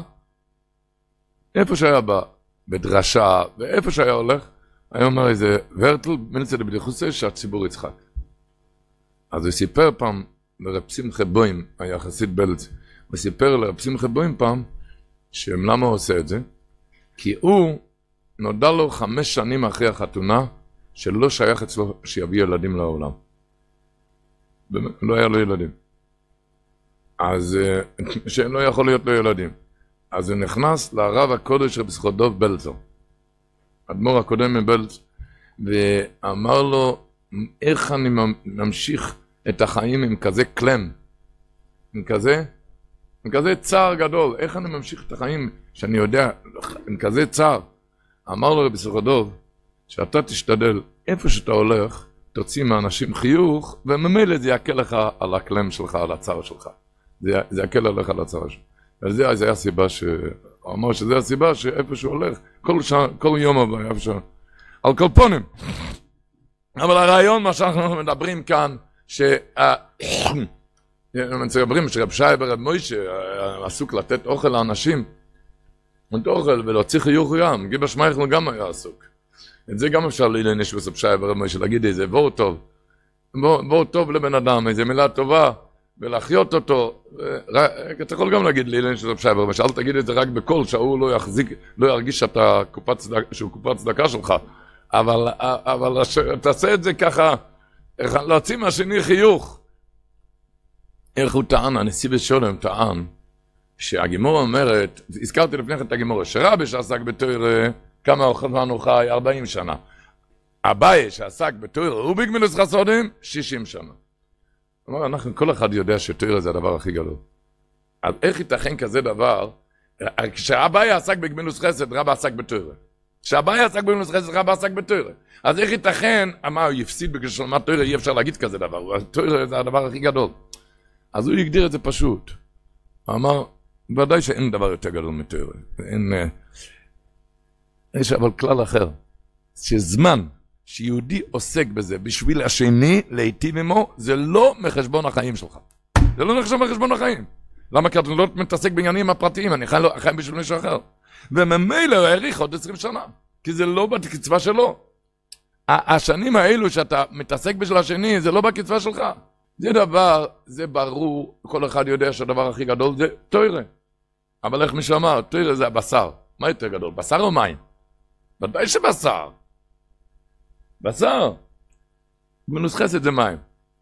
בדרשה, ואיפה שהיה הולך, היה אומר איזה ורטל, מנסה לבדיחוסי שהציבור יצחק. אז הוא סיפר פעם לרב שמחה בוים, היה חסיד בלץ, הוא סיפר לרב שמחה בוים פעם, למה הוא עושה את זה? כי הוא נודע לו 5 שנים אחרי החתונה, שלא שייך אצלו שיביא ילדים לעולם. לא היה לו ילדים. אז שלא יכול להיות לו ילדים. אז הוא נכנס לרב הקודש רבי סחודוב בלזר, אדמו"ר הקודם מבלז, ואמר לו, איך אני ממשיך את החיים עם כזה קלם, עם כזה צער גדול, איך אני ממשיך את החיים שאני יודע, עם כזה צער. אמר לו רבי סחודוב, שאתה תשתדל, איפה שאתה הולך, תוציא מאנשים חיוך, וממילא זה יקל לך על הקלם שלך, על הצער שלך. זה יקל עליך על הצער שלך. וזה היה הסיבה הוא אמר שזה הסיבה שאיפה שהוא הולך, כל יום הבא, איפה שהוא, על כל פונים. אבל הרעיון, מה שאנחנו מדברים כאן, מדברים שרב שי ורב מוישה עסוק לתת אוכל לאנשים, אוכל ולהוציא חיוך ים, גיבר שמייכל גם היה עסוק. את זה גם אפשר להילנש בסוף שי ורב מוישה, להגיד איזה בור טוב, בור טוב לבן אדם, איזה מילה טובה, ולהחיות אותו. אתה יכול גם להגיד להילנש בסוף שי ורב מוישה, אל תגיד את זה רק בקול, שהוא לא ירגיש שהוא קופת צדקה שלך, אבל תעשה את זה ככה, להוציא מהשני חיוך. איך הוא טען, הנשיא בשולם טען, שהגימורה אומרת, הזכרתי לפני כן את הגימורה, שרבי שעסק בתורה, כמה זמן הוא חי? 40 שנה. אביי שעסק בתורה, הוא בגמילוס חסודים, 60 שנה. כלומר, כל אחד יודע שתורה זה הדבר הכי גדול. אז איך ייתכן כזה דבר, כשאביי עסק בגמילוס חסד, רבי עסק בתורה. כשאביי עסק בגמילוס חסד, רבי עסק בתורה. אז איך ייתכן, מה הוא יפסיד בגלל שלמה תורה, אי אפשר להגיד כזה דבר. תורה זה הדבר הכי גדול. אז הוא יגדיר את זה פשוט. הוא אמר, ודאי שאין דבר יותר גדול מתורה. יש אבל כלל אחר. שזמן שיהודי עוסק בזה בשביל השני, להיטיב עמו, זה לא מחשבון החיים שלך. זה לא נחשב מחשבון החיים. למה? כי אתה לא מתעסק בעניינים הפרטיים, אני חיים בשביל מישהו אחר. וממילא הוא העריך עוד 20 שנה. כי זה לא בקצבה שלו. השנים האלו שאתה מתעסק בשביל השני, זה לא בקצבה שלך. זה דבר, זה ברור, כל אחד יודע שהדבר הכי גדול זה תורה. אבל איך מישהו אמר, תורה זה הבשר. מה יותר גדול, בשר או מים? ודאי שבשר. בשר. מנוסחס את זה מים.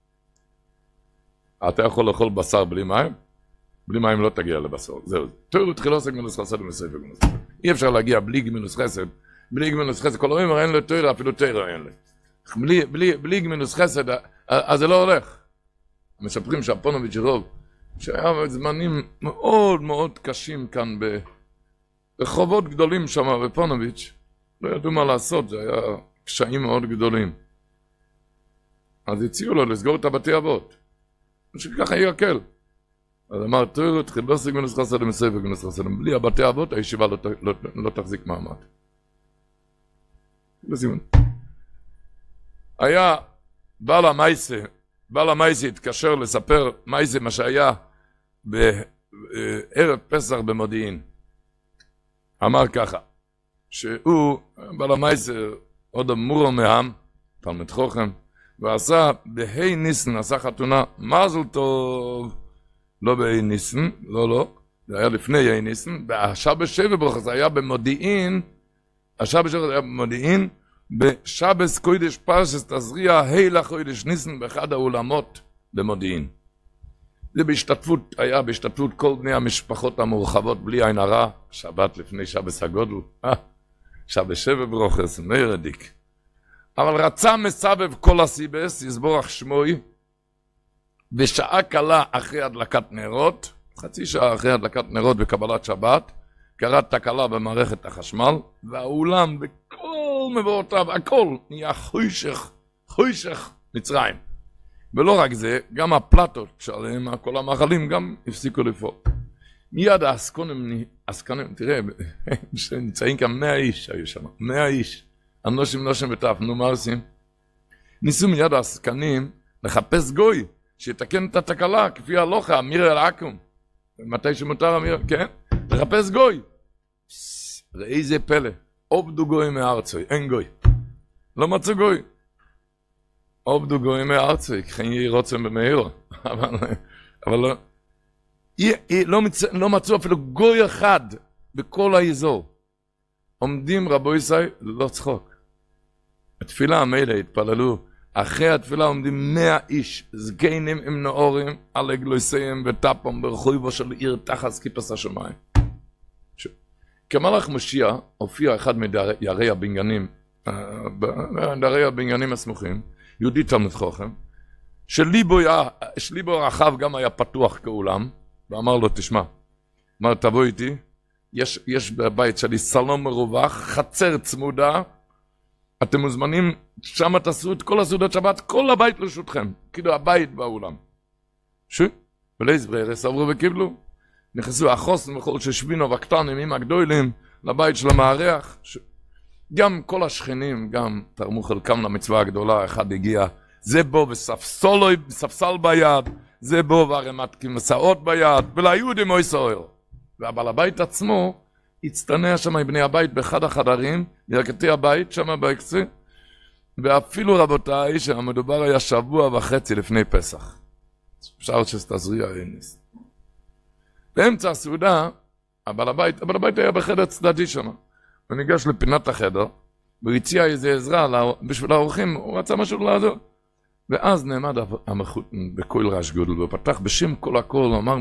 אתה יכול לאכול בשר בלי מים? בלי מים לא תגיע לבשר. זהו. תורה תחילה עוסק מנוסחסד ומסייף ומנוסחסד. אי אפשר להגיע בלי מנוסחסד. בלי מנוסחסד. כל אומרים, אין לו תורה, אפילו תורה אין לו. בלי מנוסחסד, אז זה לא הולך. מספרים שהפונוביץ' רוב, שהיה זמנים מאוד מאוד קשים כאן ברחובות גדולים שם בפונוביץ', לא ידעו מה לעשות, זה היה קשיים מאוד גדולים. אז הציעו לו לסגור את הבתי אבות, שככה יקל. אז אמר, תראו, תחיל לא סגמי נסחסד ומסייף ונסחסד, בלי הבתי אבות הישיבה לא תחזיק מעמד. היה בעל המייסי התקשר לספר מייסי מה שהיה בערב פסח במודיעין. אמר ככה, שהוא, בעל המייסי, עוד אמורו מהם, תלמיד חוכם, ועשה בהי ניסן, עשה חתונה, מזל טוב, לא בהי ניסן, לא, זה היה לפני הי ניסן, והשבת שבע ברוך, זה היה במודיעין, השבת שבע היה במודיעין, בשבס קוידש פרשס תזריע הילה קוידש ניסן באחד האולמות במודיעין. זה היה בהשתתפות כל בני המשפחות המורחבות בלי עין הרע, שבת לפני שבס הגודל, שבס שבע ברוכס, מרדיק. אבל רצה מסבב כל הסיבס, יסבורך שמוי, בשעה קלה אחרי הדלקת נרות, חצי שעה אחרי הדלקת נרות בקבלת שבת, קראת תקלה במערכת החשמל, והאולם בכל מבואותיו, הכל נהיה חוישך מצרים. ולא רק זה, גם הפלטות שעליהם, כל המאכלים גם הפסיקו לפעול. מיד העסקונים, תראה, נמצאים כאן 100 איש היו שם, 100 איש. אנושים וטף, נו מה עושים? ניסו מיד העסקנים לחפש גוי, שיתקן את התקלה, כפי הלוכה, אמיר אל עקום. מתי שמותר אמיר, כן? לחפש גוי. ראי זה פלא, עובדו גוי מארצוי, אין גוי. לא מצאו גוי. עובדו גוי מארצוי, ככן יהי רוצם במהירו. אבל לא מצאו אפילו גוי אחד בכל האזור. עומדים רבו ישראל, לא צחוק. התפילה המילא התפללו, אחרי התפילה עומדים 100 איש, זקנים עם נאורים, על אגלויסיהם וטפם ברחויבו של עיר תחת כיפס השמיים. כמלאך משיח הופיע אחד מדיירי הבניינים, דיירי הבניינים הסמוכים, יהודי תלמיד חכם, שליבו הרחב גם היה פתוח כאולם, ואמר לו, תשמע, אמר, תבוא איתי, יש בבית שלי סלון מרווח, חצר צמודה, אתם מוזמנים, שם תעשו את כל הסעודות שבת, כל הבית לרשותכם, כאילו הבית באולם. ולהסברר, סברו וקיבלו. נכנסו החוסן וכל ששבינו והקטנים עם הגדולים לבית של המארח. גם כל השכנים, גם תרמו חלקם למצווה הגדולה, אחד הגיע, זה בו וספסל ביד, זה בו והרמת מסעות ביד, וליהודים אוי סוער. והבעל הבית עצמו, הצטנע שם עם בני הבית באחד החדרים, ירכתי הבית שם באקסי, ואפילו רבותיי, שהמדובר היה 1.5 שבוע לפני פסח. אפשר שתזריע אינס. באמצע הסעודה, הבעל הבית היה בחדר צדדי שם. הוא ניגש לפינת החדר, והוא הציע איזו עזרה בשביל האורחים, הוא רצה משהו לעזור. ואז נעמד המחותן בקול רעש גודל, והוא פתח בשם כל הכל, הוא אמר,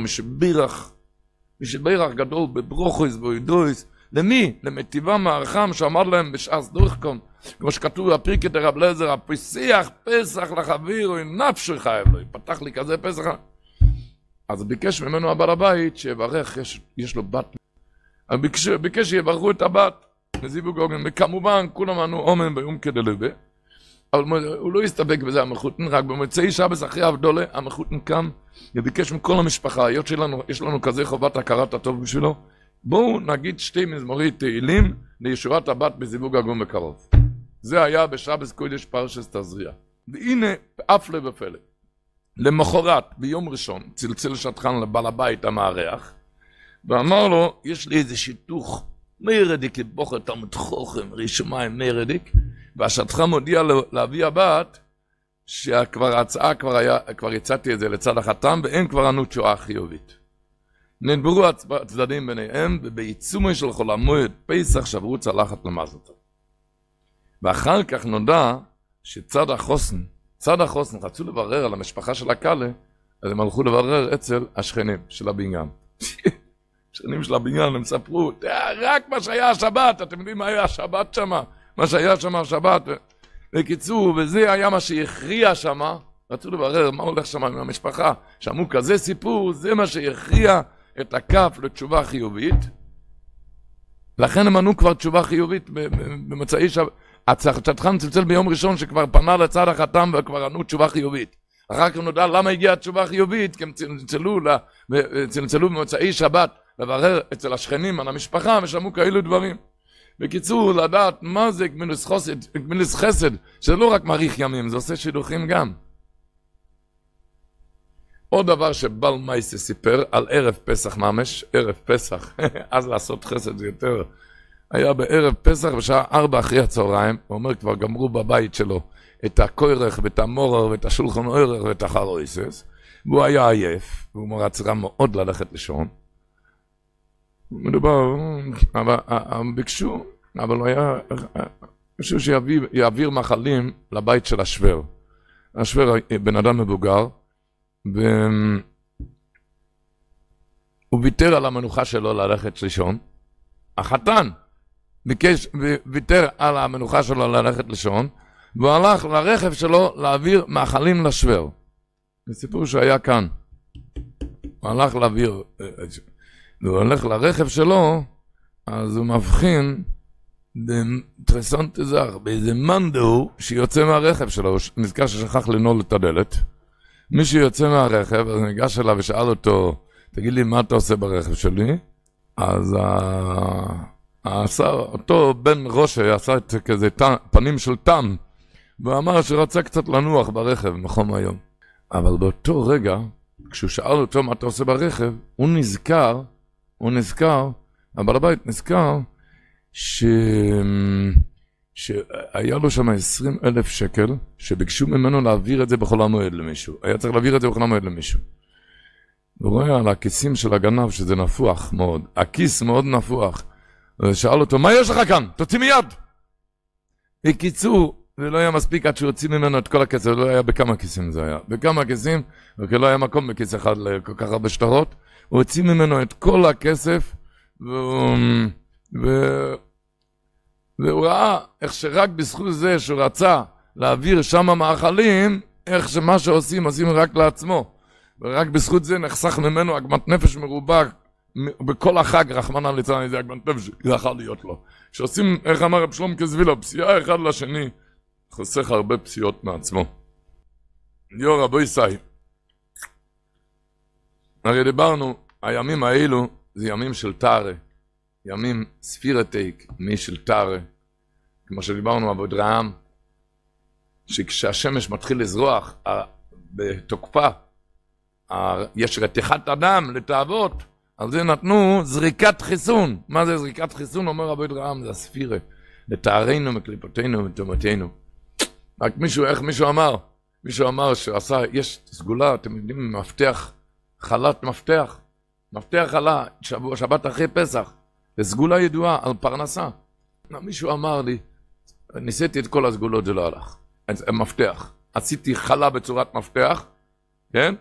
משבירך גדול בברוכויס ואוידויס, למי? למטיבה מערכם שאמר להם בשעס דורכקום, כמו שכתוב בפרקי דרב לזר, הפסיח פסח לחביר, הוא נפשו חייב לו, פתח לי כזה פסח. אז ביקש ממנו הבעל הבית שיברך, יש לו בת, ביקש שיברכו את הבת, לזיווג עוגן, וכמובן כולם ענו אומן ביום כדלובה, אבל הוא לא הסתפק בזה המחותן, רק במוצאי שבס אחרי הבדולה, המחותן קם, וביקש מכל המשפחה, היות שיש לנו כזה חובת הכרת הטוב בשבילו, בואו נגיד 2 מזמורי תהילים לישועת הבת בזיווג הגון בקרוב. זה היה בשבס קודש פרשת תזריע. והנה, אף לפלא, למחרת, ביום ראשון, צלצל שטחן לבעל הבית המארח, ואמר לו, יש לי איזה שיתוך, מיירדיק לבוחר תלמיד חכם, רישומיים מיירדיק, והשטחן מודיע לאבי הבת, כבר הצעתי את זה לצד החתם, ואין כבר ענו תשועה חיובית. נדברו הצדדים ביניהם, ובעיצומו של חול המועד פסח שברו צלחת למזלתו. ואחר כך נודע שצד החוסן רצו לברר על המשפחה של הקלה, אז הם הלכו לברר אצל השכנים של הבניין. השכנים של הבניין הם ספרו, רק מה שהיה השבת, אתם יודעים מה היה השבת שמה? מה שהיה שמה השבת. בקיצור, וזה היה מה שהכריע שמה, רצו לברר מה הולך שמה עם המשפחה. שמעו כזה סיפור, זה מה שהכריע את הכף לתשובה חיובית. לכן הם ענו כבר תשובה חיובית במצאי שבת. הצטחן צלצל ביום ראשון שכבר פנה לצד החתם וכבר ענו תשובה חיובית. אחר כך נודע למה הגיעה תשובה חיובית, כי הם צלצלו במצאי שבת לברר אצל השכנים על המשפחה ושמעו כאלו דברים. בקיצור, לדעת מה זה גמילס חסד, שזה לא רק מעריך ימים, זה עושה שידוכים גם. עוד דבר שבל מייסה סיפר על ערב פסח ממש, ערב פסח, אז לעשות חסד זה יותר, היה בערב פסח בשעה 4 אחרי הצהריים, הוא אומר כבר גמרו בבית שלו את הקוירך ואת המורר ואת השולחן אורך ואת החרויסס, והוא היה עייף, והוא רצה מאוד ללכת לישון. מדובר, ביקשו, אבל הוא היה, ביקשו שיעביר מחלים לבית של השוור. השוור בן אדם מבוגר, והוא ויתר על המנוחה שלו ללכת לישון. החתן ויתר על המנוחה שלו ללכת לישון, והוא הלך לרכב שלו להעביר מאכלים לשוור. זה סיפור שהיה כאן. הוא הלך להעביר, והוא הולך לרכב שלו, אז הוא מבחין באינטרסנט זר, באיזה מנדו שיוצא מהרכב שלו, הוא נזכר ששכח לנעול את הדלת. מי שיוצא מהרכב, אז ניגש אליו ושאל אותו, תגיד לי מה אתה עושה ברכב שלי? אז אותו בן ראשה עשה את כזה פנים של תם, ואמר שרצה קצת לנוח ברכב מחום היום. אבל באותו רגע, כשהוא שאל אותו מה אתה עושה ברכב, הוא נזכר, הבעל הבית נזכר, שהיה לו שם 20,000 שקל, שביקשו ממנו להעביר את זה בכל המועד למישהו. היה צריך להעביר את זה בכל המועד למישהו. הוא רואה על הכיסים של הגנב שזה נפוח מאוד. הכיס מאוד נפוח. ושאל אותו, מה יש לך כאן? תוציא מיד! בקיצור, זה לא היה מספיק עד שהוא הוציא ממנו את כל הכסף, לא היה בכמה כיסים זה היה. בכמה כיסים, וכי לא היה מקום בכיס אחד לכל כך הרבה שטרות, הוא הוציא ממנו את כל הכסף, והוא ראה איך שרק בזכות זה שהוא רצה להעביר שם מאכלים, איך שמה שעושים, עושים רק לעצמו. ורק בזכות זה נחסך ממנו עגמת נפש מרובה, בכל החג, רחמנא ליצלן, איזה עגמת נפש, זה יכול להיות לו. שעושים, איך אמר רב שלום קזווילה, פסיעה אחד לשני, חוסך הרבה פסיעות מעצמו. ליאור רבו ישי, הרי דיברנו, הימים האלו זה ימים של תארה, ימים ספירתיק, מי של תארה, כמו שדיברנו אבו דרעם, שכשהשמש מתחיל לזרוח בתוקפה, יש רתיחת אדם לתאוות, על זה נתנו זריקת חיסון. מה זה זריקת חיסון? אומר רבי דרעם, זה הספירה. לתארנו, מקליפותינו, מתומתנו. רק איך מישהו אמר? מישהו אמר שעשה, יש סגולה, אתם יודעים, מפתח, חלת מפתח. מפתח חלה, שבת אחרי פסח. זה סגולה ידועה על פרנסה. מישהו אמר לי, ניסיתי את כל הסגולות, זה לא הלך. מפתח. עשיתי חלה בצורת מפתח, כן?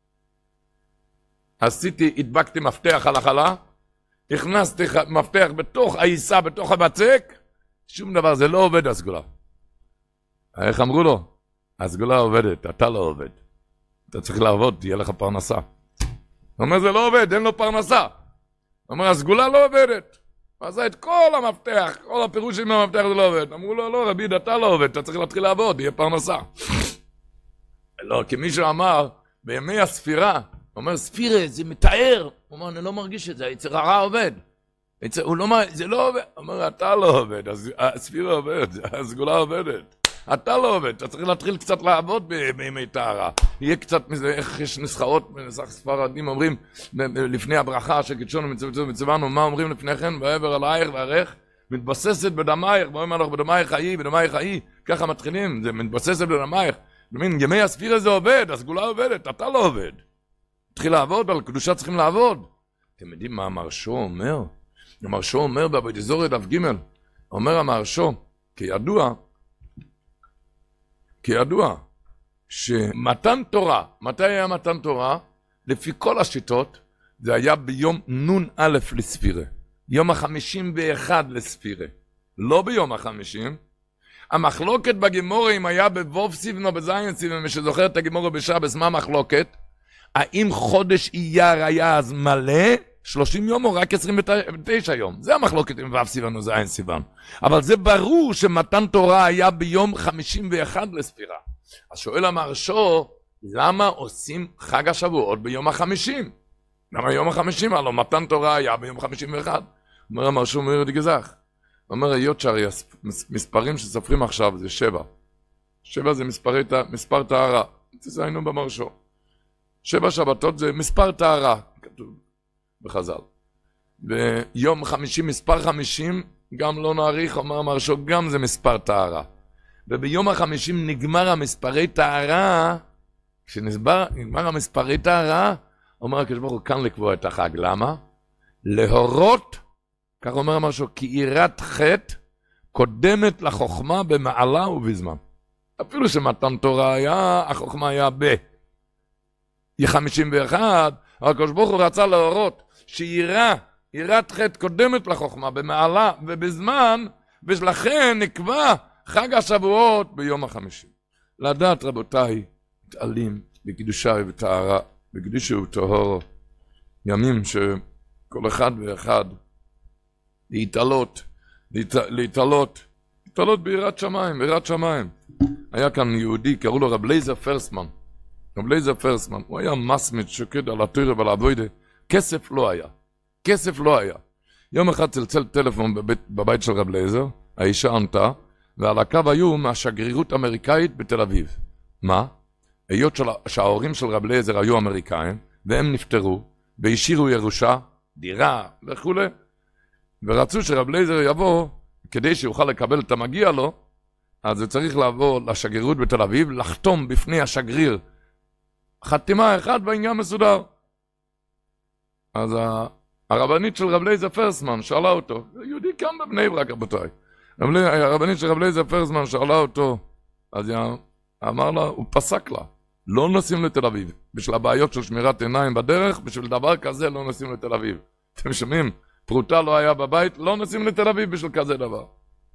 הדבקתי מפתח על החלה, הכנסתי מפתח בתוך העיסה, בתוך הבצק, שום דבר, זה לא עובד הסגולה. איך אמרו לו? הסגולה עובדת, אתה לא עובד. אתה צריך לעבוד, תהיה לך פרנסה. הוא אומר, זה לא עובד, אין לו פרנסה. הוא אומר, הסגולה לא עובדת. הוא עשה את כל המפתח, כל הפירושים מהמפתח זה לא עובד. אמרו לו, לא, רבי, אתה לא עובד, אתה צריך להתחיל לעבוד, יהיה פרנסה. לא, כי מישהו אמר, בימי הספירה, הוא אומר, ספירה, זה מתאר. הוא אומר, אני לא מרגיש את זה, היצר הרע עובד. הוא לא אומר, זה לא עובד. הוא אומר, אתה לא עובד, הספירה עובד, הסגולה עובדת. אתה לא עובד, אתה צריך להתחיל קצת לעבוד בימי טהרה. יהיה קצת מזה, איך יש נסחרות, נסח ספרדים אומרים, לפני הברכה שקדשנו מצוונו, מה אומרים לפני כן? ועבר עלייך וערך, מתבססת בדמייך, ואומרים אנחנו בדמייך חיי, בדמייך חיי, ככה מתחילים, זה מתבססת בדמייך. ימי הספירה זה עובד, הסגולה עובדת, אתה לא עובד. תתחיל לעבוד, על קדושה צריכים לעבוד. אתם יודעים מה המרשו אומר? המרשו אומר בעבודת זוהר דף ג', אומר המרשו, כידוע, שמתן תורה, מתי היה מתן תורה? לפי כל השיטות, זה היה ביום נון א' לספירה. יום ה-51 לספירה. לא ביום ה-50. המחלוקת בגימורה, אם היה בווב סיבן או בזיין סיבן, מי שזוכר את הגימורה בשבס, מה המחלוקת? האם חודש אייר היה אז מלא 30 יום או רק 29 יום? זה המחלוקת עם וו סיבן או זיין סיבן. אבל זה ברור שמתן תורה היה ביום 51 לספירה. אז שואל המרשו, למה עושים חג השבועות ביום ה-50? למה יום ה-50? הלוא מתן תורה היה ביום 51. אומר המרשו מאיר דגזך. אומר היות שהרי מספרים שסופרים עכשיו זה 7. 7 זה מספר טהרה. זה היינו במרשו. 7 שבתות זה מספר טהרה, כתוב בחז"ל. ביום 50, מספר 50, גם לא נעריך, אומר המרשו, גם זה מספר טהרה. וביום ה-50 נגמר המספרי טהרה, כשנגמר המספרי טהרה, אומר הקדוש ברוך הוא כאן לקבוע את החג. למה? להורות, כך אומר המרשו, כי יראת חטא קודמת לחוכמה במעלה ובזמן. אפילו שמתן תורה היה, החוכמה היה ב-51, הקדוש ברוך הוא רצה להורות שיראת חטא קודמת לחוכמה במעלה ובזמן, ולכן נקבע חג השבועות ביום ה-50. לדעת רבותיי, מתעלים בקדושה ובטהרה, בקדושה וטהרה, ימים שכל אחד ואחד להתעלות ביראת שמיים, ביראת שמיים. היה כאן יהודי, קראו לו רב לייזר פרסמן. רב לייזר פרסמן, הוא היה מסמד שוקד על התורה ועל העבודה. כסף לא היה. יום אחד צלצל טלפון בבית של רב לייזר, האישה ענתה, ועל הקו היו מהשגרירות האמריקאית בתל אביב. מה? היות שההורים של רב לייזר היו אמריקאים, והם נפטרו, והשאירו ירושה, דירה וכו'. ורצו שרב לייזר יבוא, כדי שיוכל לקבל את המגיע לו, אז הוא צריך לעבור לשגרירות בתל אביב, לחתום בפני השגריר חתימה אחת בעניין מסודר. אז הרבנית של רב אליעזר פרסמן שאלה אותו, יהודי כאן בבני ברק רבותיי, הרבנית של רב אליעזר פרסמן שאלה אותו, אז אמר לה, הוא פסק לה, לא נוסעים לתל אביב, בשביל הבעיות של שמירת עיניים בדרך, בשביל דבר כזה לא נוסעים לתל אביב. אתם שומעים? פרוטה לא היה בבית, לא נוסעים לתל אביב בשביל כזה דבר.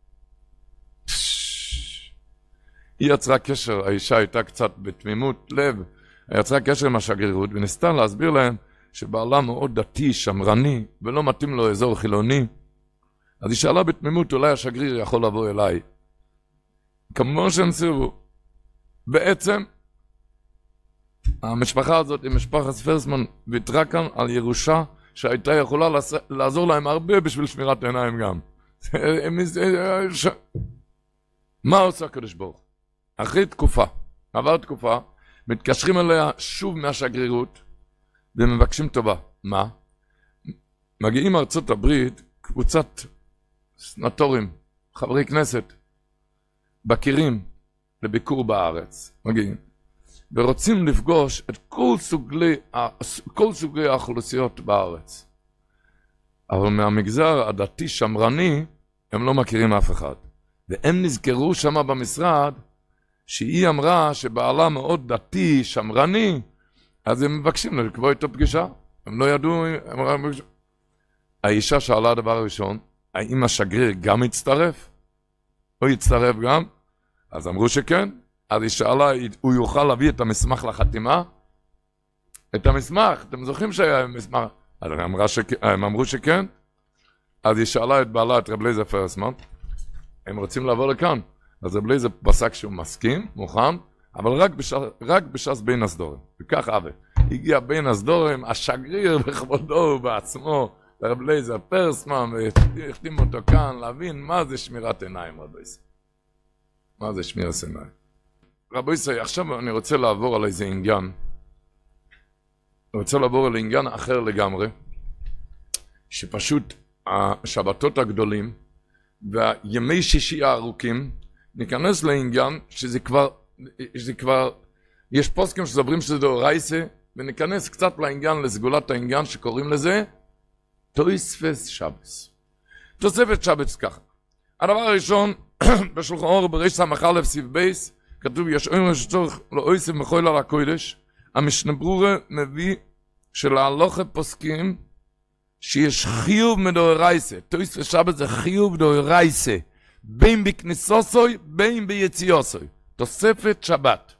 היא יצרה קשר, האישה הייתה קצת בתמימות לב, היא יצרה קשר עם השגרירות, וניסתה להסביר להם שבעלה מאוד דתי, שמרני, ולא מתאים לו אזור חילוני. אז היא שאלה בתמימות, אולי השגריר יכול לבוא אליי. כמובן שהם סירבו. בעצם, המשפחה הזאת היא משפחת פרסמן, ויתרה כאן על ירושה, שהייתה יכולה לעזור להם הרבה בשביל שמירת עיניים גם. מה עושה הקדוש ברוך? אחרי תקופה, עבר תקופה, מתקשרים אליה שוב מהשגרירות, ומבקשים טובה. מה? מגיעים מארצות הברית, קבוצת סנטורים, חברי כנסת, בקירים לביקור בארץ, מגיעים, ורוצים לפגוש את כל סוגי האוכלוסיות בארץ. אבל מהמגזר הדתי שמרני, הם לא מכירים אף אחד. והם נזכרו שמה במשרד, שהיא אמרה שבעלה מאוד דתי, שמרני, אז הם מבקשים לקבוע איתו פגישה. הם לא ידעו, האישה שאלה הדבר הראשון, האם השגריר גם יצטרף? הוא יצטרף גם? אז אמרו שכן. אז היא שאלה, הוא יוכל להביא את המסמך לחתימה? את המסמך, אתם זוכרים שהיה מסמך? אז הם אמרו שכן. אז היא שאלה את בעלה, את רב אליעזר פרסמן, הם רוצים לבוא לכאן. אז רב אליעזר פסק שהוא מסכים, מוכן, אבל רק בש"ס בין הסדורים. וכך אבא. הגיע בין הסדורים, השגריר בכבודו ובעצמו, רב אליעזר פרסמן, והחתים אותו כאן להבין מה זה שמירת עיניים, רבי ישראל. מה זה שמירת עיניים? רבי ישראל, עכשיו אני רוצה לעבור על איזה עניין. אני רוצה לעבור על עניין אחר לגמרי, שפשוט השבתות הגדולים, והימי שישי הארוכים, ניכנס לעניין שזה כבר, יש פוסקים שזברים שזה דאורייסה, וניכנס קצת לעניין, לסגולת העניין שקוראים לזה, תוספת שבס. תוספת שבס ככה. הדבר הראשון, בשולחן אור בריש סמ"א סיב בייס, כתוב יש אומר שצורך לאויסף מחול על הקודש, המשנה ברורה מביא שלהלוכה פוסקים, שיש חיוב מדאורייסה. תוספת שבס זה חיוב דאורייסה. בין בכניסוסוי, בין ביציאוסוי. תוספת שבת.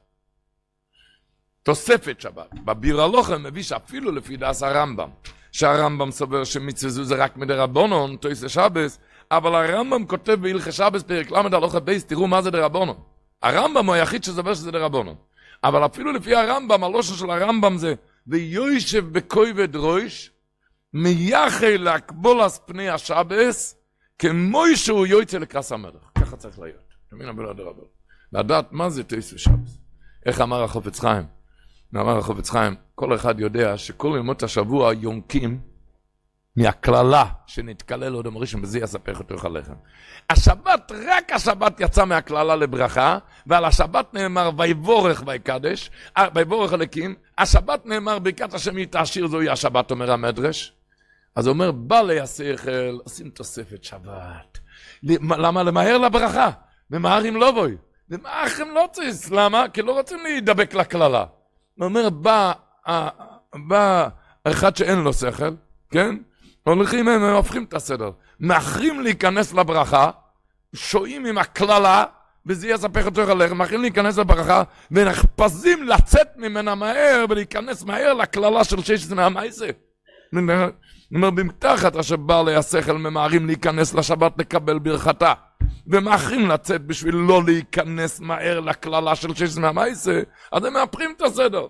תוספת שבת. בביר הלוכה מביא שאפילו לפי דעס הרמב"ם, שהרמב"ם סובר שמצוות זה רק מדרבנון, תוספת שבס, אבל הרמב"ם כותב בהלכות שבס פרק ל' הלוכה בייס, תראו מה זה דרבנון. הרמב"ם הוא היחיד שסובר שזה דרבנון. אבל אפילו לפי הרמב"ם, הלושן של הרמב"ם זה, ויושב בכובד ראש, מייחל להקבולת פני השבס, כמו שהוא יוצא לקרס המלך. ככה צריך להיות. תמיד הבלה דרבנון. לדעת מה זה תוספת שבס. איך אמר החפץ חיים? אמר החפץ חיים, כל אחד יודע שכל ימות השבוע יונקים מהכללה שנתקלל עוד אמרישם, וזה יספר אותך עליכם. השבת, רק השבת יצא מהכללה לברכה, ועל השבת נאמר ויבורך ויקדש, ויבורך הלקים, השבת נאמר ברכת השם יתעשיר זוהי השבת, אומר המדרש. אז הוא אומר, בא לי השכל, עושים תוספת שבת. למה? למהר לברכה. ממהרים לא בוי. ומאחרים לא צריך. למה? כי לא רוצים להידבק לכללה. הוא אומר, בא אחד שאין לו שכל, כן? הולכים הם הופכים את הסדר. מאחרים להיכנס לברכה, שועים עם הכללה, וזה יספר את זה עליך, מאחרים להיכנס לברכה, ונחפזים לצאת ממנה מהר, ולהיכנס מהר לכללה של 16 מהמייסה. אומר, במתחת אשר בא לי השכל ממהרים להיכנס לשבת לקבל ברכתה, ומאחרים לצאת בשביל לא להיכנס מהר לכללה של 16 מהמייסה, אז הם מאפרים את הסדר.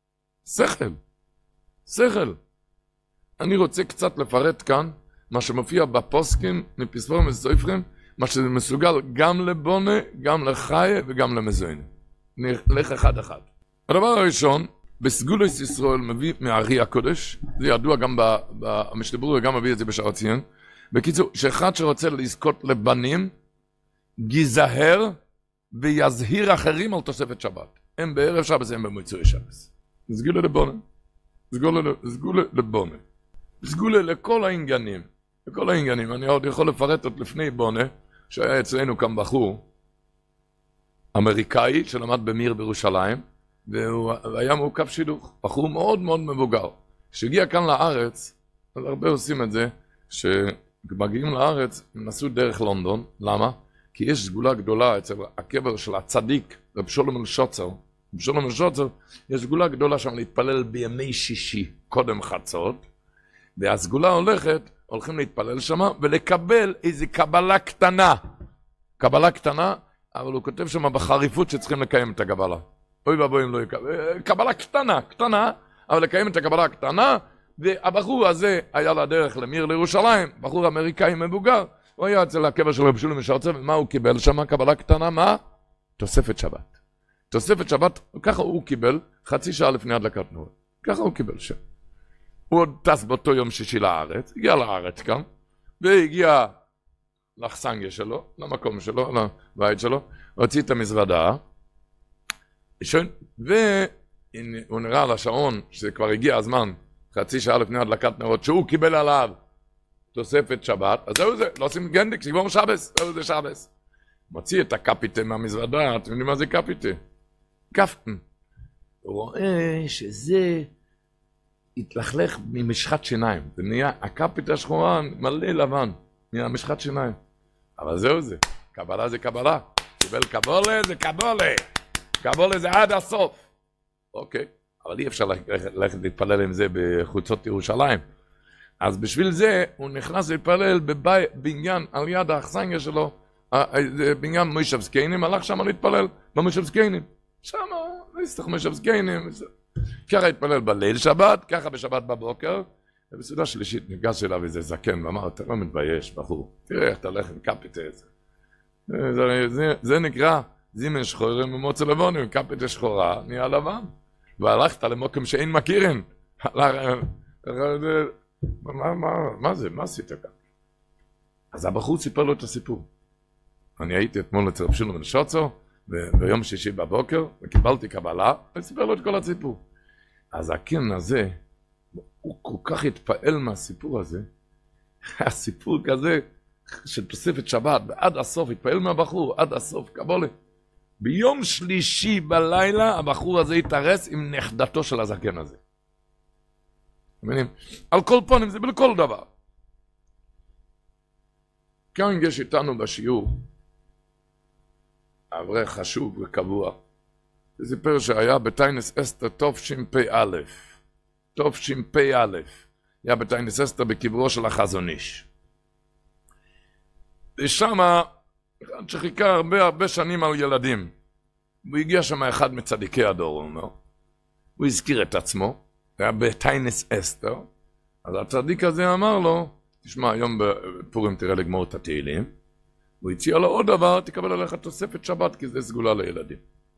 שכל. אני רוצה קצת לפרט כאן, מה שמופיע בפוסקים, מפספורים וסופרים, מה שזה מסוגל גם לבונה, גם לחיה וגם למזוינה. נלך אחד. הדבר הראשון, בסגולת ישראל מביא מהארי הקודש, זה ידוע גם במשנה ברורה, גם מביא את זה בשער ציון. בקיצור, שאחד שרוצה לזכות לבנים, גיזהר ויזהיר אחרים על תוספת שבת. הם בערב שבת, הם במוצאי שבת. סגולה לבונה. סגולה לכל העניינים. לכל העניינים. אני עוד יכול לפרט עוד לפני בונה, שהיה אצלנו כאן בחור, אמריקאי, שלמד במיר בירושלים, והוא היה מעוקב שידוך. בחור מאוד מאוד מבוגר. כשהגיע כאן לארץ, אז הרבה עושים את זה, כשמגיעים לארץ, הם נסו דרך לונדון. למה? כי יש סגולה גדולה אצל הקבר של הצדיק, רב שולמון שוצר. רב שולמון שוצר, יש סגולה גדולה שם להתפלל בימי שישי, קודם חצות, והסגולה הולכים להתפלל שם, ולקבל איזו קבלה קטנה. קבלה קטנה, אבל הוא כותב שם בחריפות שצריכים לקיים את הקבלה. אוי ואבוי אם לא יקבל. קבלה קטנה, אבל לקיים את הקבלה הקטנה, והבחור הזה היה לדרך למיר לירושלים, בחור אמריקאי מבוגר, הוא היה אצל הקבר של רב שולמון שוצר, ומה הוא קיבל שם? קבלה קטנה, מה? תוספת שבת. תוספת שבת, ככה הוא קיבל, חצי שעה לפני הדלקת נרות. ככה הוא קיבל שם. הוא עוד טס באותו יום שישי לארץ, הגיע לארץ כאן, והגיע לחסנגיה שלו, למקום שלו, לבית שלו, הוציא את המזוודה, והוא נראה על השעון, שזה כבר הגיע הזמן, חצי שעה לפני הדלקת נרות, שהוא קיבל עליו תוספת שבת, אז זהו זה, לא עושים גנדיק, שיגמור שבס, זהו זה שבס. מוציא את הקפיטה מהמזוודה, אתם יודעים מה זה קפיטה? קפטן. הוא רואה שזה התלכלך ממשחת שיניים, זה נהיה, הקפיטה השחורה מלא לבן, נהיה משחת שיניים. אבל זהו זה, קבלה זה קבלה, קיבל קבולה זה קבולה, קבולה זה עד הסוף. אוקיי, אבל אי אפשר ללכת להתפלל עם זה בחוצות ירושלים. אז בשביל זה הוא נכנס להתפלל בבניין על יד האכסניה שלו, בניין מוישב זקיינים, הלך שם להתפלל במוישב זקיינים. שם, נסתח מוישב זקיינים. ככה התפלל בליל שבת, ככה בשבת בבוקר, ובסעודה שלישית ניגש אליו איזה זקן, ואמר, אתה לא מתבייש, בחור, תראה איך אתה הולך עם קפיטה את זה. זה נקרא זימן שחורים ומוצא לבונים, קפיטה שחורה, נהיה לבן. והלכת למוקם שאין מכירן. מה זה? מה עשית כאן? אז הבחור סיפר לו את הסיפור. אני הייתי אתמול אצל רב שולמון שוצר, ביום שישי בבוקר, וקיבלתי קבלה, וסיפר לו את כל הסיפור. אז הקן הזה, הוא כל כך התפעל מהסיפור הזה, הסיפור כזה, של תוספת שבת, ועד הסוף, התפעל מהבחור, עד הסוף, קבולה. ביום שלישי בלילה, הבחור הזה התארס עם נכדתו של הזקן הזה. מבינים? על כל פנים, זה בכל דבר. כאן יש איתנו בשיעור, אברך חשוב וקבוע. זה סיפר שהיה בטיינס אסתר תשפ"א. תשפ"א. היה בטיינס אסתר בקברו של החזון איש. ושם, אחד שחיכה הרבה שנים על ילדים. הוא הגיע שם אחד מצדיקי הדור, הוא אומר. הוא הזכיר את עצמו. היה בטיינס אסתר. אז הצדיק הזה אמר לו, תשמע, היום בפורים תראה לגמור את התהילים. הוא הציע לו עוד דבר, תקבל עליך תוספת שבת, כי זה סגולה לילדים.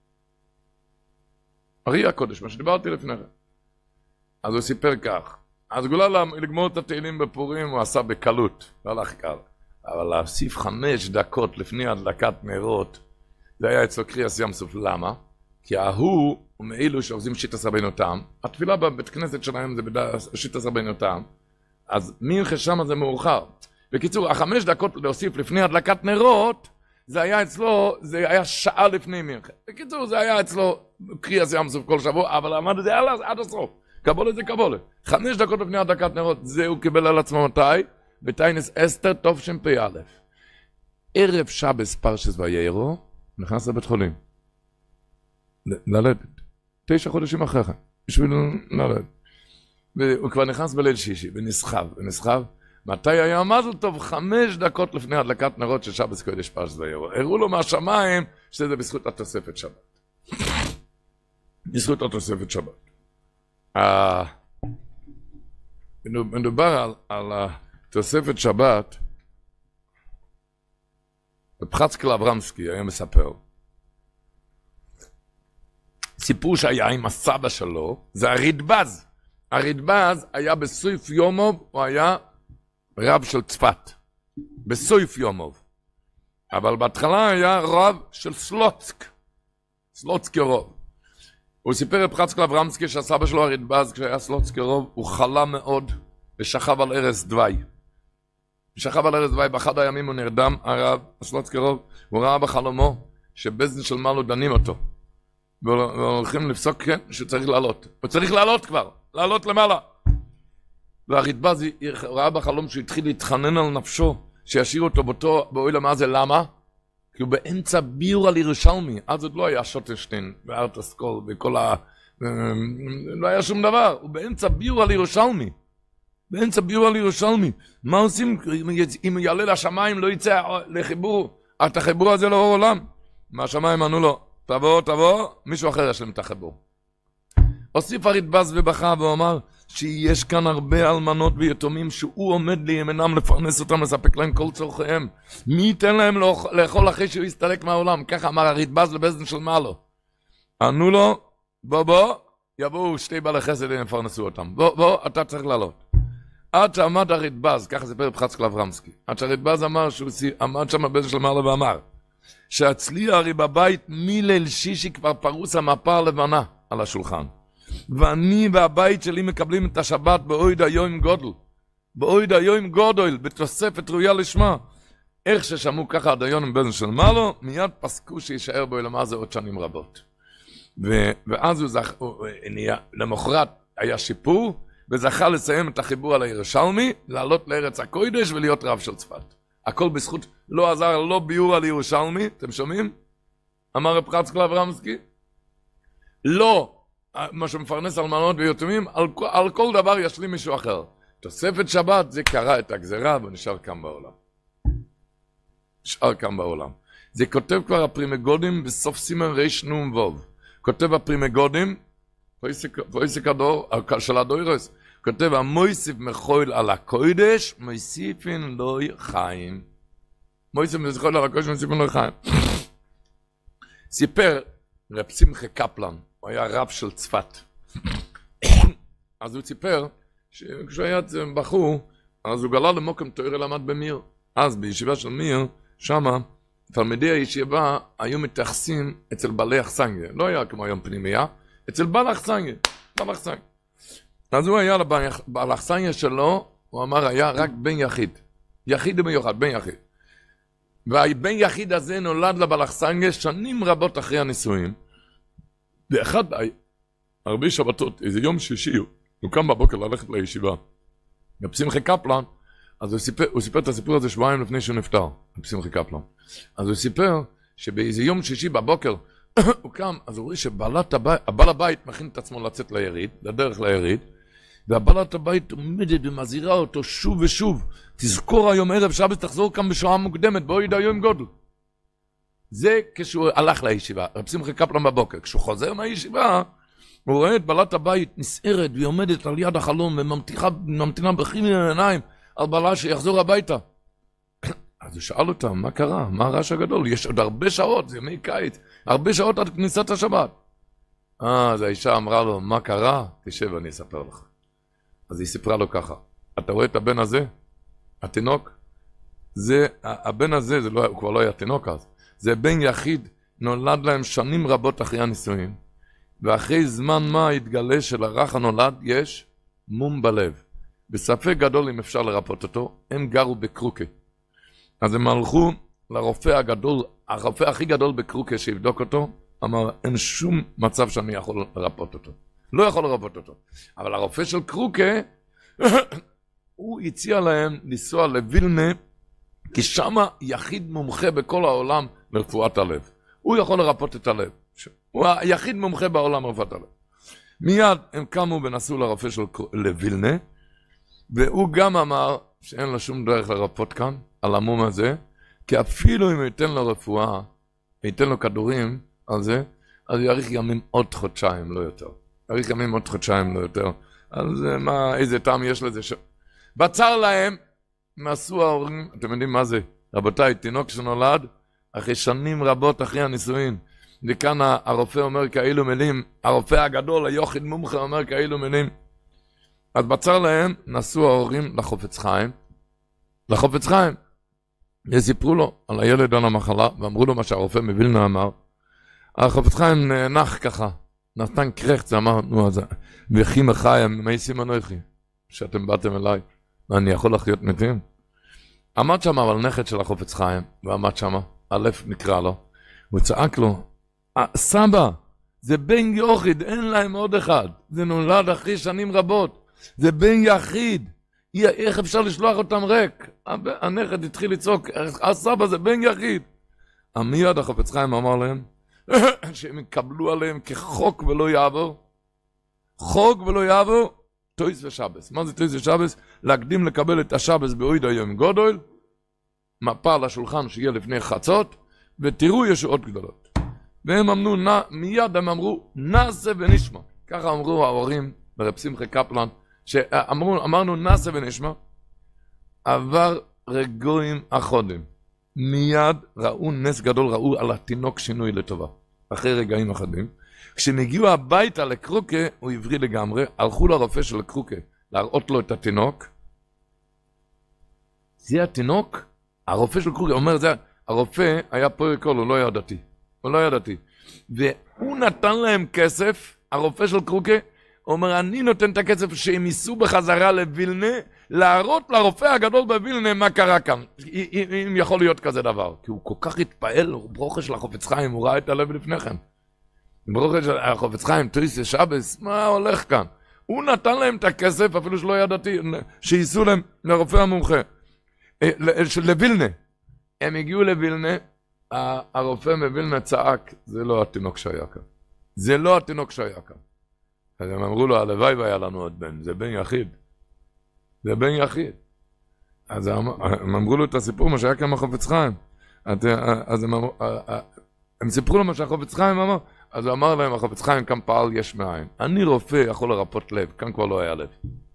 ארי הקודש, מה שדיברתי לפני כן. אז הוא סיפר כך, הסגולה לגמור את התהילים בפורים הוא עשה בקלות, לא הלך קל. אבל להוסיף 5 דקות לפני הדלקת נרות, זה היה אצלו קריאס ים סוף. למה? כי הוא מאילו שעושים שיטת רבנו תם, התפילה בבית כנסת שלהם זה שיטת רבנו תם, אז מנחה שם זה מאוחר. בקיצור, 5 דקות להוסיף לפני הדלקת נרות, זה היה אצלו, זה היה שעה לפני מנחה. בקיצור, זה היה אצלו קריאס ים סוף כל שבוע, אבל עמד את זה עד הסוף. קבולה זה קבולה. 5 דקות לפני הדלקת נרות, זה הוא קיבל על עצמו מתי? בטיינס אסתר תשפ"א. ערב שבס פרשת וירא, נכנס לבית חולים. ללדת. 9 חודשים אחרי כן. בשביל ללדת. והוא כבר נכנס בליל שישי, ונסחב. מתי היה מזל טוב? 5 דקות לפני הדלקת נרות של שבס קודש פרשת וירא. הראו לו מהשמיים שזה בזכות התוספת שבת. בזכות התוספת שבת. מדובר על תוספת שבת, פחצקל אברמסקי היה מספר, סיפור שהיה עם הסבא שלו, זה הרדב"ז. הרדב"ז היה בסוף יומוב, הוא היה רב של צפת, בסוף יומוב. אבל בהתחלה היה רב של סלוצק, סלוצקי רוב. הוא סיפר את פחצקל אברמסקי שהסבא שלו הרדב"ז, כשהיה סלוצקי רוב, הוא חלה מאוד, ושכב על ערש דווי. שכב על ערש דווי, באחד הימים הוא נרדם, הרב, הסלוצקרוב, הוא ראה בחלומו, שבזן של מעלו דנים אותו. והולכים לפסוק, כן, שצריך לעלות. הוא צריך לעלות כבר, לעלות למעלה. והרדב"ז ראה בחלום שהוא התחיל להתחנן על נפשו, שישאיר אותו באוהל המעזה. למה? כי הוא באמצע ביור על ירושלמי. אז עוד לא היה שוטנשטיין וארטסקול וכל לא היה שום דבר. הוא באמצע ביור על ירושלמי. באמצע ביור על ירושלמי. מה עושים? אם יעלה לשמיים לא יצא לחיבור, את החיבור הזה לאור עולם. מהשמיים ענו לו, תבוא, מישהו אחר ישלם את החיבור. הוסיף הרדב"ז ובכה ואומר שיש כאן הרבה אלמנות ויתומים שהוא עומד לימינם לפרנס אותם, לספק להם כל צורכיהם. מי ייתן להם לאכול אחרי שהוא יסתלק מהעולם? ככה אמר הרדב"ז לבזן של מעלו. ענו לו, בוא, יבואו שתי בעלי חסד ויפרנסו אותם. בוא, אתה צריך לעלות. עד שעמד הרדב"ז, ככה סיפר יצחק אברמסקי, עד שהרדב"ז אמר שהוא עמד שם בבזן של מעלו ואמר, שאצלי הרי בבית מליל שישי כבר פרוס המפה הלבנה על השולחן. ואני והבית שלי מקבלים את השבת באויד היום גודל. באויד היום גודל, בתוספת ראויה לשמה. איך ששמעו ככה עד היום עם בזן של מעלו, מיד פסקו שישאר בו אלמה זה עוד שנים רבות. ואז למחרת היה שיפור, וזכה לסיים את החיבור על הירושלמי, לעלות לארץ הקודש ולהיות רב של צפת. הכל בזכות, לא עזר, לא ביור על ירושלמי, אתם שומעים? אמר רב יצחק אברמסקי, לא, מה שמפרנס אלמנות ויתומים, על כל דבר ישלים מישהו אחר. תוספת שבת, זה קרא את הגזרה ונשאר כאן בעולם. זה כותב כבר הפרימגודים בסוף סימן ריש נום ווב. כותב הפרימגודים, פויסק הדור, של הדוירס, כותב המויסיף מחויל על הקודש, מויסיפין לא חיים. מויסיף מחויל על הקודש, מויסיפין לא חיים. סיפר רב שמחה קפלן, הוא היה רב של צפת. אז הוא סיפר שכשהוא היה בחור, אז הוא גלה למוקם תורה למד במיר. אז בישיבה של מיר, שמה, תלמידי הישיבה היו מתייחסים אצל בעלי אכסניה. לא היה כמו היום פנימיה, אצל בעל אכסניה. אז הוא היה לבעל אכסניה שלו, הוא אמר, היה רק בן יחיד. יחיד ומיוחד, בן יחיד. והבן יחיד הזה נולד לבעל אכסניה שנים רבות אחרי הנישואים. ואחד, הרבה שבתות, איזה יום שישי, הוא קם בבוקר ללכת לישיבה. רב שמחה קפלן, אז הוא סיפר את הסיפור הזה שבועיים לפני שהוא נפטר, רב שמחה קפלן. אז הוא סיפר שבאיזה יום שישי בבוקר, הוא קם, אז הוא רואה שבעל הבית מכין את עצמו לצאת ליריד, לדרך ליריד, והבעלת הבית עומדת ומזהירה אותו שוב ושוב, תזכור היום ערב שבת, תחזור כאן בשעה מוקדמת, בואי דה היום גודל. זה כשהוא הלך לישיבה, רב שמחה קפלן בבוקר. כשהוא חוזר מהישיבה, הוא רואה את בעלת הבית נסערת והיא עומדת על יד החלום וממתינה בכיליון העיניים על בעלה שיחזור הביתה. אז הוא שאל אותה, מה קרה? מה הרעש הגדול? יש עוד הרבה שעות, זה ימי קיץ, הרבה שעות עד כניסת השבת. אז האישה אמרה לו, מה קרה? תשב, אני אספר לך. אז היא סיפרה לו ככה, אתה רואה את הבן הזה? התינוק? הבן הזה, הוא כבר לא היה תינוק אז. זה בן יחיד, נולד להם שנים רבות אחרי הנישואים, ואחרי זמן מה התגלה שלרך הנולד יש מום בלב. בספק גדול אם אפשר לרפות אותו, הם גרו בקרוקה. אז הם הלכו לרופא הגדול, הרופא הכי גדול בקרוקה שיבדוק אותו, אמר, אין שום מצב שאני יכול לרפות אותו. לא יכול לרפות אותו. אבל הרופא של קרוקה, הוא הציע להם לנסוע לווילנה, כי שמה יחיד מומחה בכל העולם לרפואת הלב. הוא יכול לרפות את הלב. הוא היחיד מומחה בעולם לרפואת הלב. מיד הם קמו ונסעו לרופא של לווילנה, והוא גם אמר שאין לו שום דרך לרפות כאן, על המום הזה, כי אפילו אם ייתן לו רפואה, ייתן לו כדורים על זה, אז יאריך ימים עוד חודשיים, לא יותר. יאריך ימים עוד חודשיים, לא יותר. אז מה, איזה טעם יש לזה? בצר להם, מעשו ההורים, אתם יודעים מה זה? רבותיי, תינוק שנולד, אחרי שנים רבות אחרי הנישואין, וכאן הרופא אומר כאלו מילים, הרופא הגדול, היוחד מומחה, אומר כאלו מילים. אז בצר להם, נסעו ההורים לחופץ חיים, וסיפרו לו על הילד על המחלה, ואמרו לו מה שהרופא מווילנה אמר, החופץ חיים נח ככה, נתן קרחץ, אמר, נו, אז וכי מחיים, מי סימן אוכי? שאתם באתם אליי? אני יכול לחיות מתים? עמד שם אבל נכד של החופץ חיים, ועמד שם, א' נקרא לו, הוא צעק לו, סבא, זה בן יוחיד, אין להם עוד אחד, זה נולד אחרי שנים רבות, זה בן יחיד, איך אפשר לשלוח אותם ריק? הנכד התחיל לצעוק, סבא זה בן יחיד. מיד החופץ חיים אמר להם, שהם יקבלו עליהם כחוק ולא יעבור, חוק ולא יעבור, טויס ושבס. מה זה טויס ושבס? להקדים לקבל את השבס באויד היום גודל, מפה על השולחן שיהיה לפני חצות, ותראו ישועות גדולות. והם אמרו, מיד הם אמרו, נעשה ונשמע. ככה אמרו ההורים ברב שמחה קפלן, שאמרנו נעשה ונשמע, עבר רגועים אחודים. מיד ראו נס גדול, ראו על התינוק שינוי לטובה. אחרי רגעים אחדים. כשהם הגיעו הביתה לקרוקה, הוא עברי לגמרי, הלכו לרופא של קרוקה, להראות לו את התינוק. זה התינוק? הרופא של קרוקה אומר, הרופא היה פוריקול, הוא לא היה דתי. הוא לא היה דתי. והוא נתן להם כסף, הרופא של קרוקה, הוא אומר, אני נותן את הכסף שהם ייסעו בחזרה לווילנה, להראות לרופא הגדול בווילנה מה קרה כאן. אם יכול להיות כזה דבר. כי הוא כל כך התפעל, הוא ברוכה של החופץ חיים, הוא ראה את הלב לפניכם. ברוכה של החופץ חיים, טויס שבס, מה הולך כאן? הוא נתן להם את הכסף, אפילו שלא ידעתי, שייסעו להם לרופא המומחה. לווילנה. הם הגיעו לווילנה, הרופא מווילנה צעק, זה לא התינוק שהיה כאן. זה לא התינוק שהיה כאן. אז הם אמרו לו, הלוואי והיה לנו עוד בן, זה בן יחיד. זה בן יחיד. אז הם אמרו לו את הסיפור, מה שהיה כאן החופץ חיים. אז הם סיפרו לו מה שהחופץ חיים אמר, אז הוא אמר להם, החופץ חיים כאן פעל יש מאין. אני רופא יכול לרפות לב, כאן כבר לא היה לב.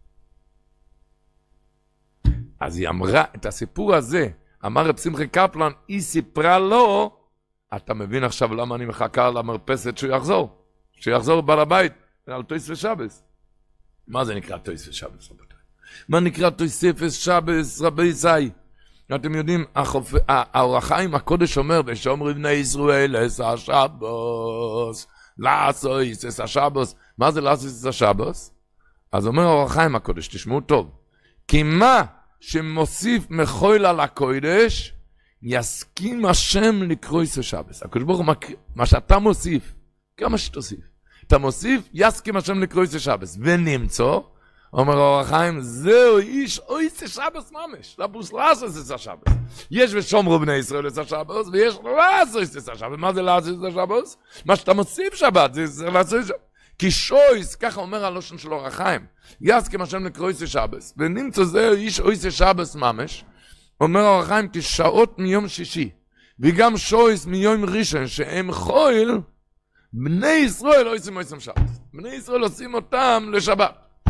אז היא אמרה את הסיפור הזה, אמר רב שמחה קפלן, היא סיפרה לו, אתה מבין עכשיו למה אני מחכה למרפסת שהוא יחזור? שיחזור בעל הבית. על טויס ושבס. מה זה נקרא טויס ושבס, רבותיי? מה נקרא טויס ושבס, רבי ישראל? אתם יודעים, האור החיים הקודש אומר, ושאומרים בני ישראל, אס השבוס, לעשויס, אס השבוס. מה זה לעשויס, אס השבוס? אז אומר האור החיים הקודש, תשמעו טוב, כי מה שמוסיף מחול על הקודש, יסכים השם לקרוא אס השבס. הקודש ברוך הוא, מה שאתה מוסיף, כמה שתוסיף. אתה מוסיף, יסכים השם לקרוא איסה שבס, ונמצא, אומר האור החיים, זהו איש או איסה שבס ממש, לבוס לעשו איסה שבס. יש ושומרו בני ישראל איסה שבס, ויש לעשו איסה שבס. מה זה לעשו איסה שבס? מה שאתה מוסיף שבת, זה לעשו איסה שבס. כי שויס, ככה אומר הלושן של האור החיים, יסכים השם לקרוא איסה שבס, ונמצא זהו איש או איסה שבס ממש, אומר האור החיים, כשעות מיום שישי, וגם שויס מיום ראשון, שהם חויל, בני ישראל לא עושים מויסם שבת. בני ישראל עושים אותם לשבת.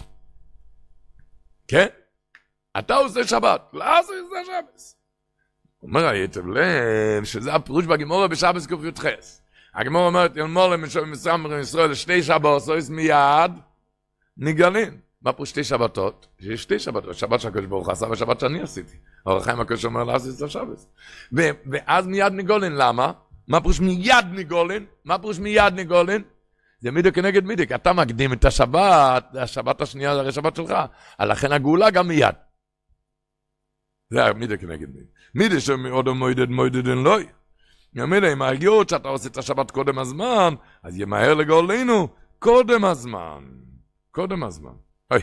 כן? אתה עושה שבת. לא עושה שבת. אומר היטב לב שזה הפירוש בגמורה בשבס ק"ח. הגמורה אומרת, ילמור למסמר ישראל שתי שבות, עושים מיד נגלין. מה פה שתי שבתות? יש שתי שבתות. שבת שהקדוש ברוך הוא עשה ושבת שאני עשיתי. האור החיים הקדוש אומר לא עשית שבת. ואז מיד נגלין. למה? מה פירוש מיד ניגולין? מה פירוש מיד ניגולין? זה מידו כנגד מידו, כי אתה מקדים את השבת, השבת השנייה זה הרי שבת שלך, לכן הגאולה גם מיד. זה מידו כנגד מידו. מידו שמאוד מוידד אין לוי. ימידה, אם ההגיעות שאתה עושה את השבת קודם הזמן, אז ימהר לגאולנו קודם הזמן. קודם הזמן. איי.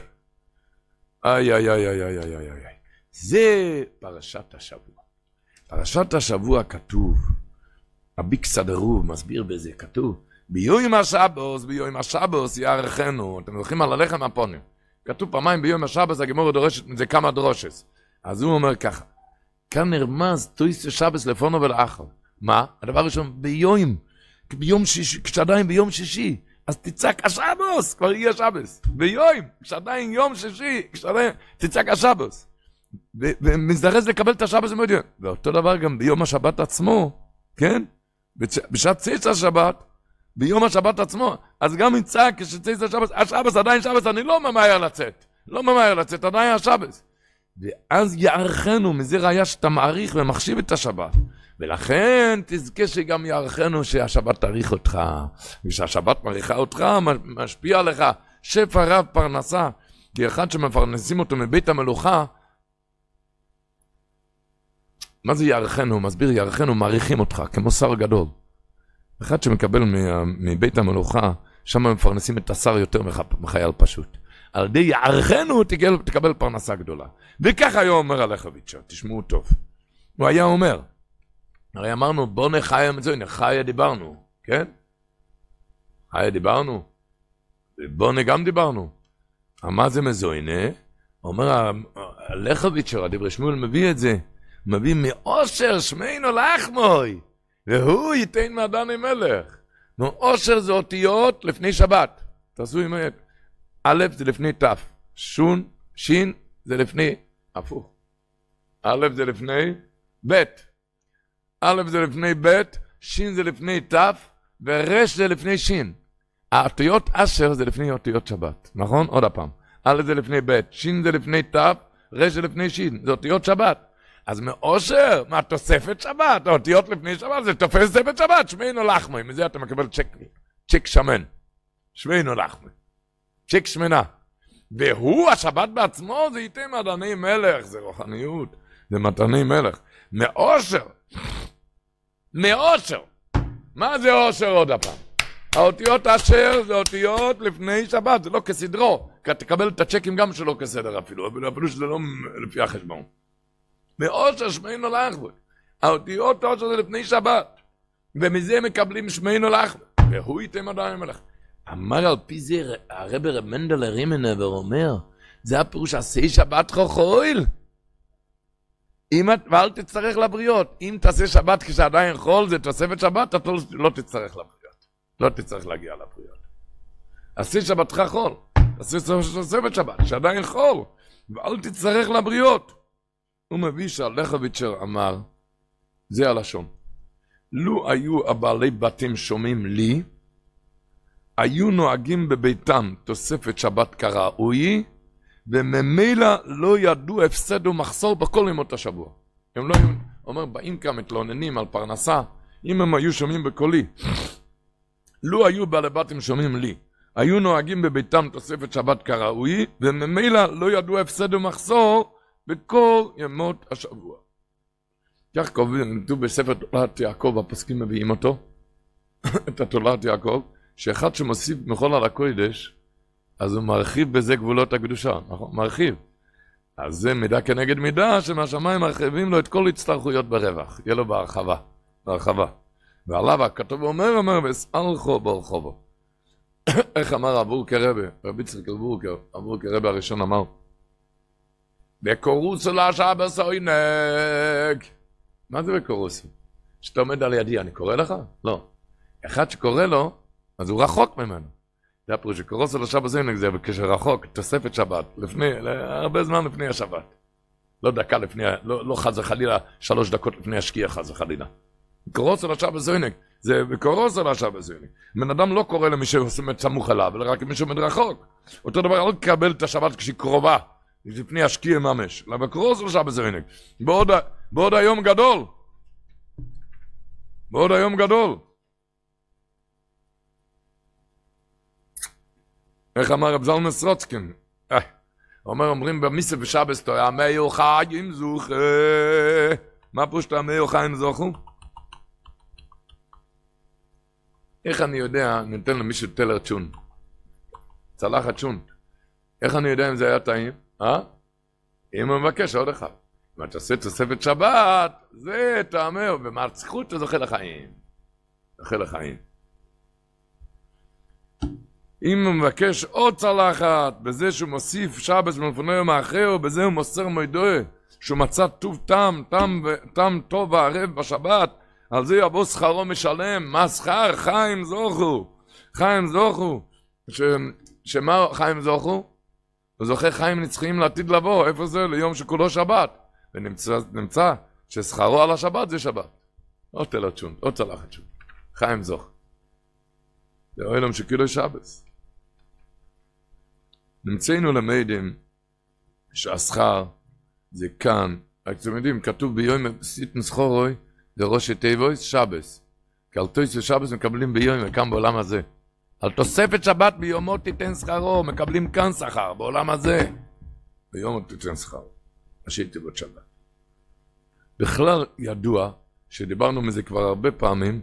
זה פרשת השבוע. פרשת השבוע כתוב, הביק סדרוב מסביר בזה, כתוב, ביום השבוס יערכנו, אתם הולכים על הלחם הפונים. כתוב פעמיים ביום השבוס, הגמורה דורשת, זה כמה דרושס. אז הוא אומר ככה, כאן נרמז טויס שבס לפונו ולאחר. מה? הדבר הראשון, ביום שישי, כשעדיין ביום שישי, אז תצעק השבוס, כבר יהיה שבס. כשעדיין יום שישי, תצעק השבוס. ומזדרז לקבל את השבוס במודיון. ואותו דבר גם ביום השבת עצמו, כן? בשעת צייץ השבת, ביום השבת עצמו, אז גם יצעק כשצייץ השבת, השבס עדיין שבס, אני לא ממהר לצאת, עדיין השבס. ואז יערכנו, מזה ראיה שאתה מעריך ומחשיב את השבת. ולכן תזכה שגם יערכנו שהשבת תאריך אותך, ושהשבת מעריכה אותך, משפיע עליך, שפע רב פרנסה. כי אחד שמפרנסים אותו מבית המלוכה, מה זה יערכנו? מסביר יערכנו, מעריכים אותך, כמו שר גדול. אחד שמקבל מבית המלוכה, שם מפרנסים את השר יותר מחייל פשוט. על ידי יערכנו תקבל פרנסה גדולה. וכך היה אומר הלכביץ', תשמעו טוב. הוא היה אומר, הרי אמרנו, בוא נחיה מזוינה, חיה דיברנו, כן? חיה דיברנו, בוא גם דיברנו. מה זה מזוינה? אומר הלכביץ', הדברי שמואל מביא את זה, מביא מאושר שמיינו לחמוי, והוא ייתן מעדני מלך. מאושר זה אותיות לפני שבת. תעשו עם היד. א' זה לפני ת', שין זה לפני, הפוך. א' זה לפני ב', א' זה לפני ב', שין זה לפני ת', ורש זה לפני שין. האותיות אשר זה לפני אותיות שבת, נכון? עוד הפעם. א' זה לפני ב', שין זה לפני ת', רש זה לפני שין, זה אותיות שבת. אז מאושר, מה תוספת שבת? האותיות לפני שבת זה תוספת שבת, שמיינו לחמי, מזה אתה מקבל צ'ק שמן. שמיינו לחמי. צ'ק שמנה. והוא, השבת בעצמו, זה ייתן מעדני מלך, זה רוחניות, זה מתני מלך. מאושר. מאושר. מה זה אושר עוד הפעם? האותיות אשר זה אותיות לפני שבת, זה לא כסדרו. כי תקבל את הצ'קים גם שלא כסדר אפילו שזה לא לפי החשבון. מאושר שמיינו לחמי. האותיות אושר זה לפני שבת. ומזה מקבלים שמיינו לחמי. והוא ייתן מעדני מלך. אמר על פי זה הרב מנדל רימנבר אומר, זה הפירוש עשי שבת חוכויל. ואל תצטרך לבריות. אם תעשה שבת כשעדיין חול, זה תוספת שבת, אתה לא תצטרך לבריות. לא תצטרך להגיע לבריות. עשי שבתך חול. עשי תוספת שבת, כשעדיין חול. ואל תצטרך לבריות. הוא מביא שהלכביצ'ר אמר, זה הלשון. לו היו הבעלי בתים שומעים לי, היו נוהגים בביתם תוספת שבת כראוי, וממילא לא ידעו הפסד ומחסור בכל ימות השבוע. הם לא היו, אומר, באים כאן מתלוננים על פרנסה, אם הם היו שומעים בקולי, לו היו בעלי בתים שומעים לי, היו נוהגים בביתם תוספת שבת כראוי, וממילא לא ידעו הפסד ומחסור בכל ימות השבוע. כך כתוב בספר תולת יעקב, הפוסקים מביאים אותו, את התולת יעקב, שאחד שמוסיף מחול על הקודש, אז הוא מרחיב בזה גבולות הקדושה, נכון? מרחיב. אז זה מידה כנגד מידה, שמהשמיים מרחיבים לו את כל הצטרכויות ברווח, יהיה לו בהרחבה. ועליו הכתוב אומר, וסלחו ברחובו. איך אמר הבורקר רבי, רבי יצחק הבורקר רבי הראשון אמר, בקורוסו להשעה סוינג. מה זה בקורוסו? שאתה עומד על ידי, אני קורא לך? לא. אחד שקורא לו, אז הוא רחוק ממנו. זה הפירוש שקורוסו לשעה סוינג, זה כשרחוק, תוספת שבת, הרבה זמן לפני השבת. לא דקה לפני, לא חס וחלילה, 3 דקות לפני השקיע חס וחלילה. קורוסו לשעה סוינג, זה בקורוסו לשעה סוינג. בן אדם לא קורא למי שעושה סמוך אליו, אלא רק למי שעומד רחוק. אותו דבר, לא תקבל את השבת כשהיא קרובה. לפני השקיע ממש, אלא בקורוסו לשעה סוינג. בעוד היום גדול. בעוד היום גדול. איך אמר רב זלמן סרוצקין? אומרים במיסה ושבס תויה, מאיו חיים זוכה. מה פושט המאיו חיים זוכו? איך אני יודע, ניתן למישהו טלר צ'ון. צלחת צ'ון. איך אני יודע אם זה היה טעים? אם הוא מבקש עוד אחד. אם אתה עושה תוספת שבת, זה תאמר, במעצחות אתה זוכה לחיים. זוכה לחיים. אם הוא מבקש עוד צלחת, בזה שהוא מוסיף שבס מלפונו מאחר, בזה הוא מוסר מוידוי, שהוא מצא טוב טעם טוב וערב בשבת, על זה יבוא שכרו משלם. מה שכר? חיים זוכו. חיים זוכו. שמה חיים זוכו? הוא זוכה חיים נצחיים לעתיד לבוא. איפה זה? ליום שכולו שבת. ונמצא ששכרו על השבת זה שבת. עוד תלת שון, עוד צלחת שון. חיים זוך. זה אוהלם שכאילו שבס. נמצאנו למדים שהשכר זה כאן. רק אתם יודעים, כתוב ביום סיט נסחורוי, זה ראשי תיבויס, שבס. קלטויס ושבס מקבלים ביום, כאן בעולם הזה. על תוספת שבת ביומו תיתן שכרו, מקבלים כאן שכר, בעולם הזה. ביומו תיתן שכרו. עשיתי בו שבת. בכלל ידוע, שדיברנו מזה כבר הרבה פעמים,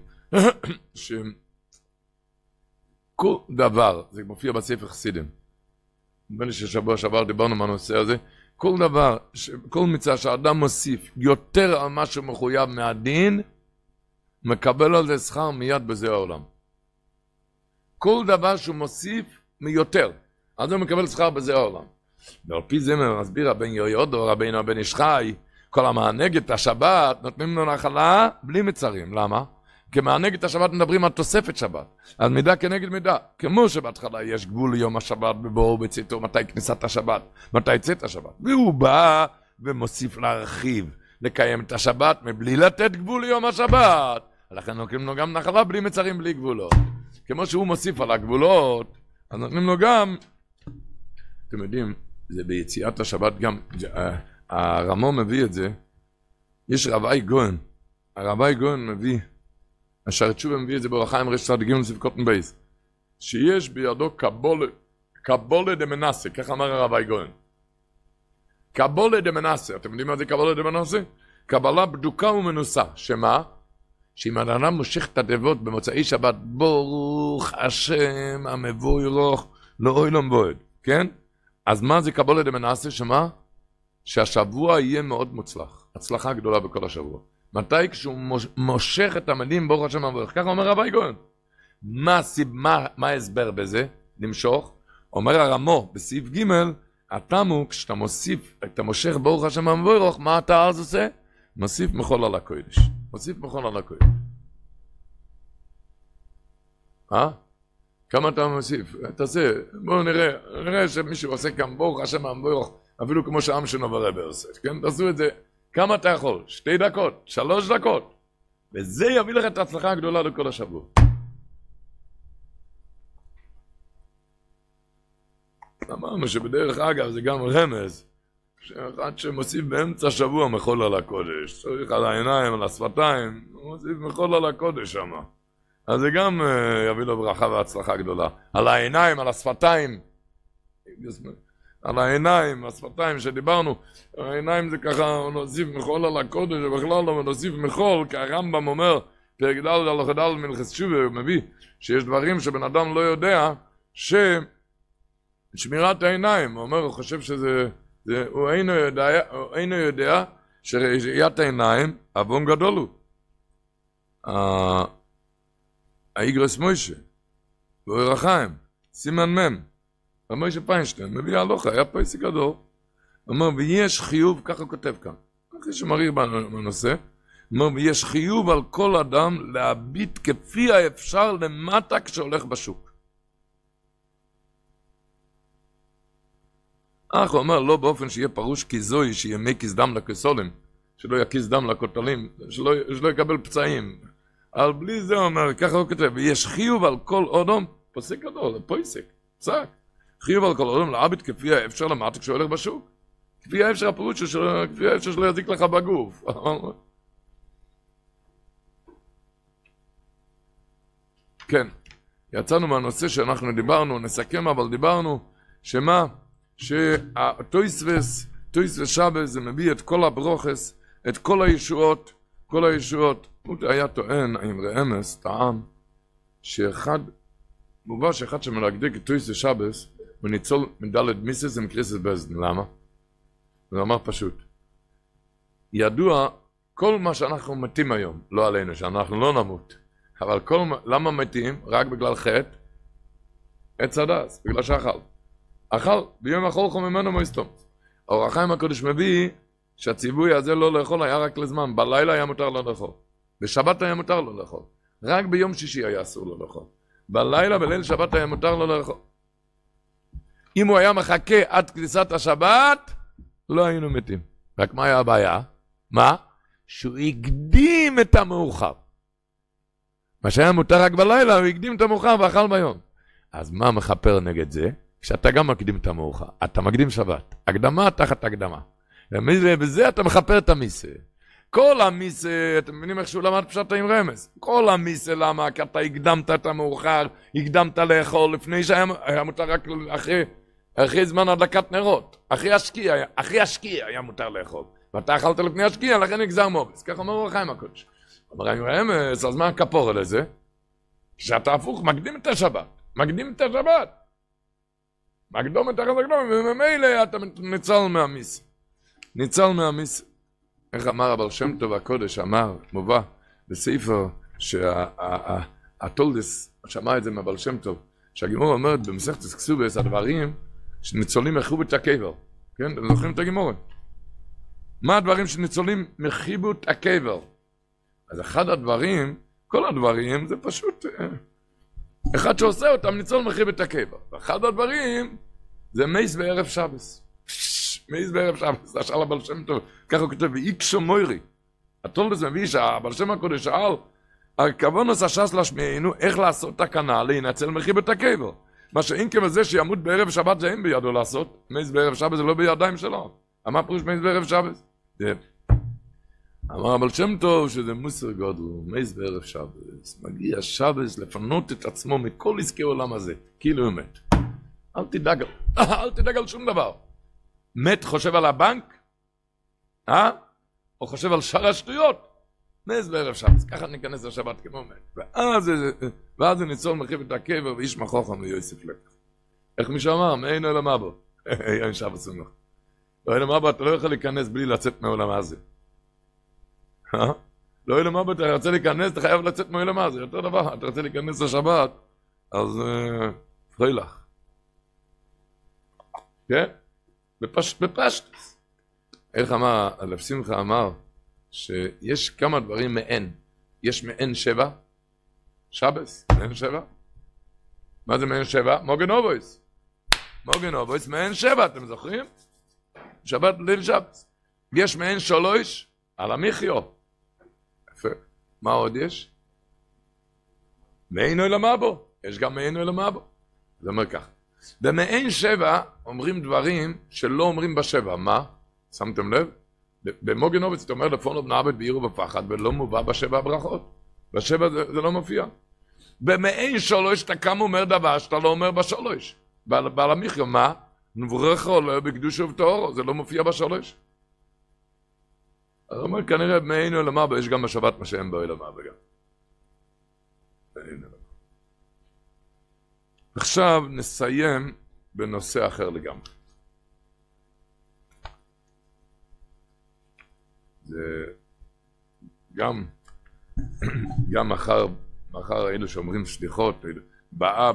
שכל דבר, זה מופיע בספר חסידים, נדמה לי ששבוע שעבר דיברנו מהנושא הזה, כל דבר, כל מצווה שאדם מוסיף יותר על מה שמחויב מהדין, מקבל על זה שכר מיד בזה העולם. כל דבר שהוא מוסיף מיותר, אז הוא מקבל שכר בזה העולם. ועל פי זה מסביר הבן יהויודו, רבינו הבן איש חי, כל המענג את השבת נותנים לו נחלה בלי מצרים. למה? כי מענג את השבת מדברים על תוספת שבת. אז מידה כנגד מידה. כמו שבהתחלה יש גבול ליום השבת בבואו בצאתו, מתי כניסת השבת, מתי צאת השבת. והוא בא ומוסיף להרחיב, לקיים את השבת מבלי לתת גבול ליום השבת. לכן נותנים לו גם נחלה בלי מצרים, בלי גבולות. כמו שהוא מוסיף על הגבולות, אז נותנים לו גם, אתם יודעים, זה ביציאת השבת גם, הרמו מביא את זה, יש רבי גוהן, הרבי גוהן מביא, השער תשובה מביא את זה באור החיים רשת צדיקים לסביב קוטן בייס, שיש בידו קבולה דמנסה, כך אמר הרבי גוהן. קבולה דמנסה, אתם יודעים מה זה קבולה דמנסה? קבלה בדוקה ומנוסה, שמה? שאם האדם מושך את הדבות במוצאי שבת, ברוך השם המבורך לאוילם ועד, כן? אז מה זה קבולה דמנסה? שמה? שהשבוע יהיה מאוד מוצלח, הצלחה גדולה בכל השבוע. מתי? כשהוא מושך את המילים ברוך השם המבורך, ככה אומר רבי גוהן. מה ההסבר בזה? למשוך? אומר הרמו בסעיף ג' התמו, כשאתה מוסיף, אתה מושך ברוך השם המבורך, מה אתה אז עושה? מוסיף מחול על הקודש. מוסיף מחול על הקודש. כמה אתה מוסיף? תעשה, בואו נראה שמישהו עושה כאן ברוך השם המבורך, אפילו כמו שעם שנו ורבה עושה, כן? תעשו את זה, כמה אתה יכול? 2 דקות, 3 דקות. וזה יביא לך את ההצלחה הגדולה לכל השבוע. אמרנו שבדרך אגב זה גם רמז, שאחד שמוסיף באמצע שבוע מחול על הקודש, צריך על העיניים, על השפתיים, הוא מוסיף מחול על הקודש שם. אז זה גם יביא לו ברכה והצלחה גדולה. על העיניים, על השפתיים, על העיניים, השפתיים שדיברנו, העיניים זה ככה, נוסיף מחול על הקודש, ובכלל לא נוסיף מחול, כי הרמב"ם אומר, פרק ד' הלכה ד' מלכות תשובה, הוא מביא שיש דברים שבן אדם לא יודע, שמירת העיניים, הוא אומר, הוא חושב שזה, הוא אינו יודע שראיית העיניים, אבון גדול הוא. האיגרס מוישה, ואור החיים, סימן מם, ומוישה פיינשטיין, מביא הלוכה, היה פייסי גדול, הוא אומר, ויש חיוב, ככה הוא כותב כאן, ככה שמריך בנושא, הוא אומר, ויש חיוב על כל אדם להביט כפי האפשר למטה כשהולך בשוק. הוא אומר, לא באופן שיהיה פרוש כזוי, שיהיה מקיס דם לכסולים, שלא יקיס דם לכותלים, שלא יקבל פצעים. אבל בלי זה הוא אומר, ככה הוא כותב, ויש חיוב על כל אדם, פוסק גדול, פויסק, צעק. חיוב על כל אדם להביט כפי האפשר למטה כשהולך בשוק. כפי האפשר הפירוש שלו, כפי האפשר שלא יזיק לך בגוף. כן, יצאנו מהנושא שאנחנו דיברנו, נסכם אבל דיברנו, שמה? שהטויסווס שבת זה מביא את כל הברוכס, את כל הישועות, הוא היה טוען עם רעמס, טעם, מובא שאחד שמלהגדיק את טויסווס שבת, הוא ניצול מדלת מיסס עם קריסס בזדן. למה? הוא אמר פשוט, ידוע כל מה שאנחנו מתים היום, לא עלינו, שאנחנו לא נמות, אבל למה מתים? רק בגלל חטא, עץ הדס, בגלל שאכל. אכל, ביום אכול חוממנו מויסטום. אור החיים הקודש מביא שהציווי הזה לא לאכול היה רק לזמן, בלילה היה מותר לו לאכול, בשבת היה מותר לו לאכול, רק ביום שישי היה אסור לו לאכול, בלילה בליל שבת היה מותר לו לאכול. אם הוא היה מחכה עד כניסת השבת, לא היינו מתים. רק מה היה הבעיה? מה? שהוא הקדים את המאוחר. מה שהיה מותר רק בלילה, הוא הקדים את המאוחר ואכל ביום. אז מה מחפר נגד זה? כשאתה גם מקדים את המאוחר, אתה מקדים שבת, הקדמה תחת הקדמה. ובזה אתה מחפר את המיסה. כל המיסה, אתם מבינים איך שהוא למד פשט עם רמז? כל המיסה, למה? כי אתה הקדמת את המאוחר, הקדמת לאכול, לפני שהיה מותר רק אחרי זמן הדלקת נרות. אחרי השקיע היה מותר לאכול. ואתה אכלת לפני השקיע, לכן נגזר מובס. כך אומר אור החיים הקודש. אומר עם רמז, אז מה הכפורה לזה? כשאתה הפוך, מקדים את השבת. מקדים את השבת. מקדום את החזק, וממילא אתה ניצל מהמיסה. ניצל מהמיסה. איך אמר הבעל שם טוב הקודש, אמר, מובא, בספר שהתולדס שמע את זה מהבעל שם טוב, שהגימור אומרת במסכת כסובס, הדברים שניצולים מחיבו את הקבר, כן? אתם זוכרים את הגימור? מה הדברים שניצולים מחיבו את הקבר? אז אחד הדברים, כל הדברים, זה פשוט, אחד שעושה אותם ניצול מחיב את הקבר. ואחד הדברים, זה מייס בערב שבס. מייס בערב שבס, זה שאל הבעל שם טוב, ככה הוא כותב, ואיקשו מוירי. התולדס מביא שהבעל שם הקודש שאל, הכוונוס השס לשמיענו, איך לעשות תקנה, להינצל מחיב את הקבר. מה שאין כבזה שימות בערב שבת זה אין בידו לעשות, מייס בערב שבס זה לא בידיים שלו. מה פירוש מייס בערב שבס? אמר הבעל שם טוב שזה מוסר גודל, מייס בערב שבס, מגיע שבס לפנות את עצמו מכל עסקי עולם הזה, כאילו הוא מת. אל תדאג על שום דבר. מת חושב על הבנק? או חושב על שאר השטויות? מייס בערב שבס, ככה ניכנס לשבת כמו מת. ואז זה ניצול מחיב את הקבר ואיש מחוכם ויוסף לק. איך מישהו אמר? מאין עולם אבו. אין שבס ומח. לא עולם אבו, אתה לא יכול להיכנס בלי לצאת מעולם הזה. לא עולם אבו, אתה רוצה להיכנס, אתה חייב לצאת מעולם הזה. יותר דבר, אתה רוצה להיכנס לשבת, אז פרילך. כן? בפשטס. איך אמר, אלף שמחה אמר, שיש כמה דברים מעין. יש מעין שבע, שבס, מעין שבע. מה זה מעין שבע? מוגן אובויס. מוגן אובויס, מעין שבע, אתם זוכרים? שבת ליל שבס. יש מעין שלוש, על המחיו. יפה. מה עוד יש? מעין עולם אבו. יש גם מעין עולם אבו. זה אומר כך. במעין שבע אומרים דברים שלא אומרים בשבע. מה? שמתם לב? במוגן אובויס אתה אומר לפונו בנעבד בעיר ובפחד, ולא מובא בשבע הברכות. בשבע זה לא מופיע. במעין שלוש אתה קם אומר דבר שאתה לא אומר בשלוש. בעל המחיו, מה? נברך עולה בקדוש ובטהור, זה לא מופיע בשלוש. אז הוא אומר, כנראה מעין עולם אבו, יש גם בשבת מה שאין בעולם אבו גם. עכשיו נסיים בנושא אחר לגמרי. זה גם מחר אלו שאומרים שליחות, באב,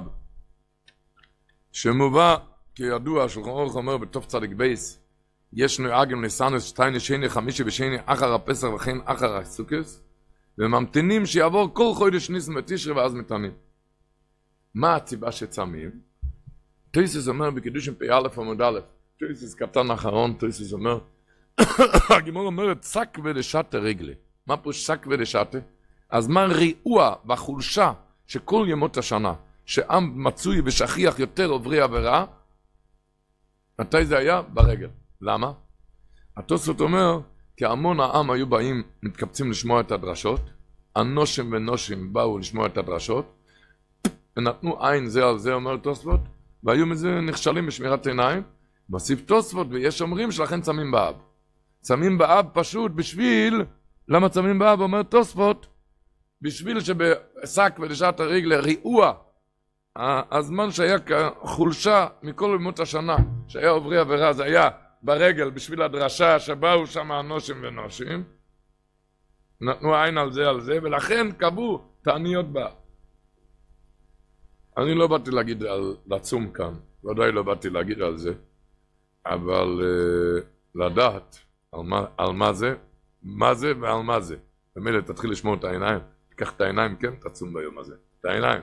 שמובא כידוע, שולחן אורך אומר בתוף צדיק בייס, יש נוהגים ניסנוס שתיים שני חמישי ושני אחר הפסח וכן אחר הסוכס, וממתינים שיעבור כל חודש ניסן ותשרי ואז מתאמים. מה הציבה שצמים? תויסס אומר בקידושים פ"א עמוד א', תויסס קטן אחרון, תויסס אומר, הגימור אומרת שק ודשתה רגלי. מה פה שק ודשתה? אז מה ריאוע בחולשה שכל ימות השנה, שעם מצוי ושכיח יותר עוברי עבירה, מתי זה היה? ברגל. למה? התוספות אומר, כי המון העם היו באים, מתקבצים לשמוע את הדרשות, אנושים ונושים באו לשמוע את הדרשות, ונתנו עין זה על זה, אומר תוספות, והיו מזה נכשלים בשמירת עיניים, מוסיף תוספות, ויש אומרים שלכן צמים באב. צמים באב פשוט בשביל, למה צמים באב? אומר תוספות, בשביל שבשק ודשת הרגל ריאוע, הזמן שהיה חולשה מכל ימות השנה, שהיה עוברי עבירה, זה היה ברגל בשביל הדרשה שבאו שם אנושים ונושים, נתנו עין על זה, ולכן קבעו תעניות בה. אני לא באתי להגיד על לצום כאן, ודאי לא באתי להגיד על זה, אבל לדעת על מה זה ועל מה זה. במילה תתחיל לשמוע את העיניים, תיקח את העיניים, כן, תצום ביום הזה, את העיניים.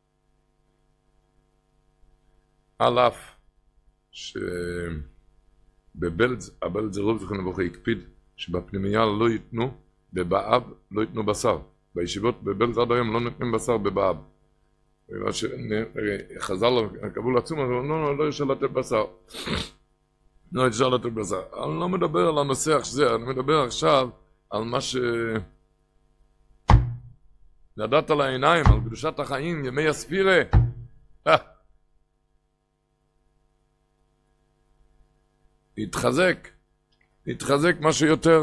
על אף שבבלז, הבלז רוב זכרון לברכה הקפיד שבפנימייה לא ייתנו, בבאב לא ייתנו בשר. בישיבות בבלז עד היום לא נותנים בשר בבאב. חזר לו, קבעו לעצום, לא אפשר לתת בשר. לא אפשר לתת בשר. אני לא מדבר על הנושא הזה, אני מדבר עכשיו על מה ידעת על העיניים, על קדושת החיים, ימי הספירה. להתחזק משהו יותר.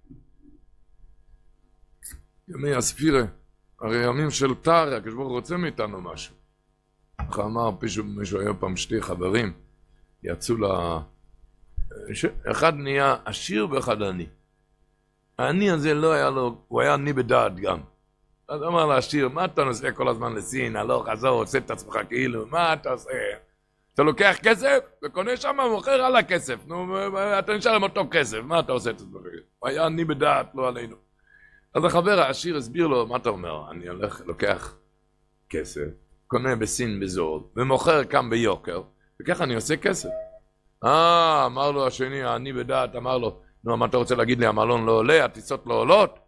ימי הספירה, הרי ימים של תאר, הקדוש ברוך הוא רוצה מאיתנו משהו. איך אמר מישהו היה פעם שתי חברים, יצאו אחד נהיה עשיר ואחד עני. העני הזה לא היה לו, הוא היה עני בדעת גם. אז אמר לעשיר, מה אתה נוסע כל הזמן לסין, הלוך, חזור, עושה את עצמך כאילו, מה אתה עושה? אתה לוקח כסף וקונה שם ומוכר על הכסף, נו, אתה נשאר עם אותו כסף, מה אתה עושה את עצמך? הוא היה עני בדעת, לא עלינו. אז החבר העשיר הסביר לו, מה אתה אומר? אני הולך, לוקח כסף, קונה בסין בזול, ומוכר כאן ביוקר, וככה אני עושה כסף. אמר לו השני, העני בדעת, אמר לו, נו, מה אתה רוצה להגיד לי, המלון לא עולה, הטיסות לא עולות?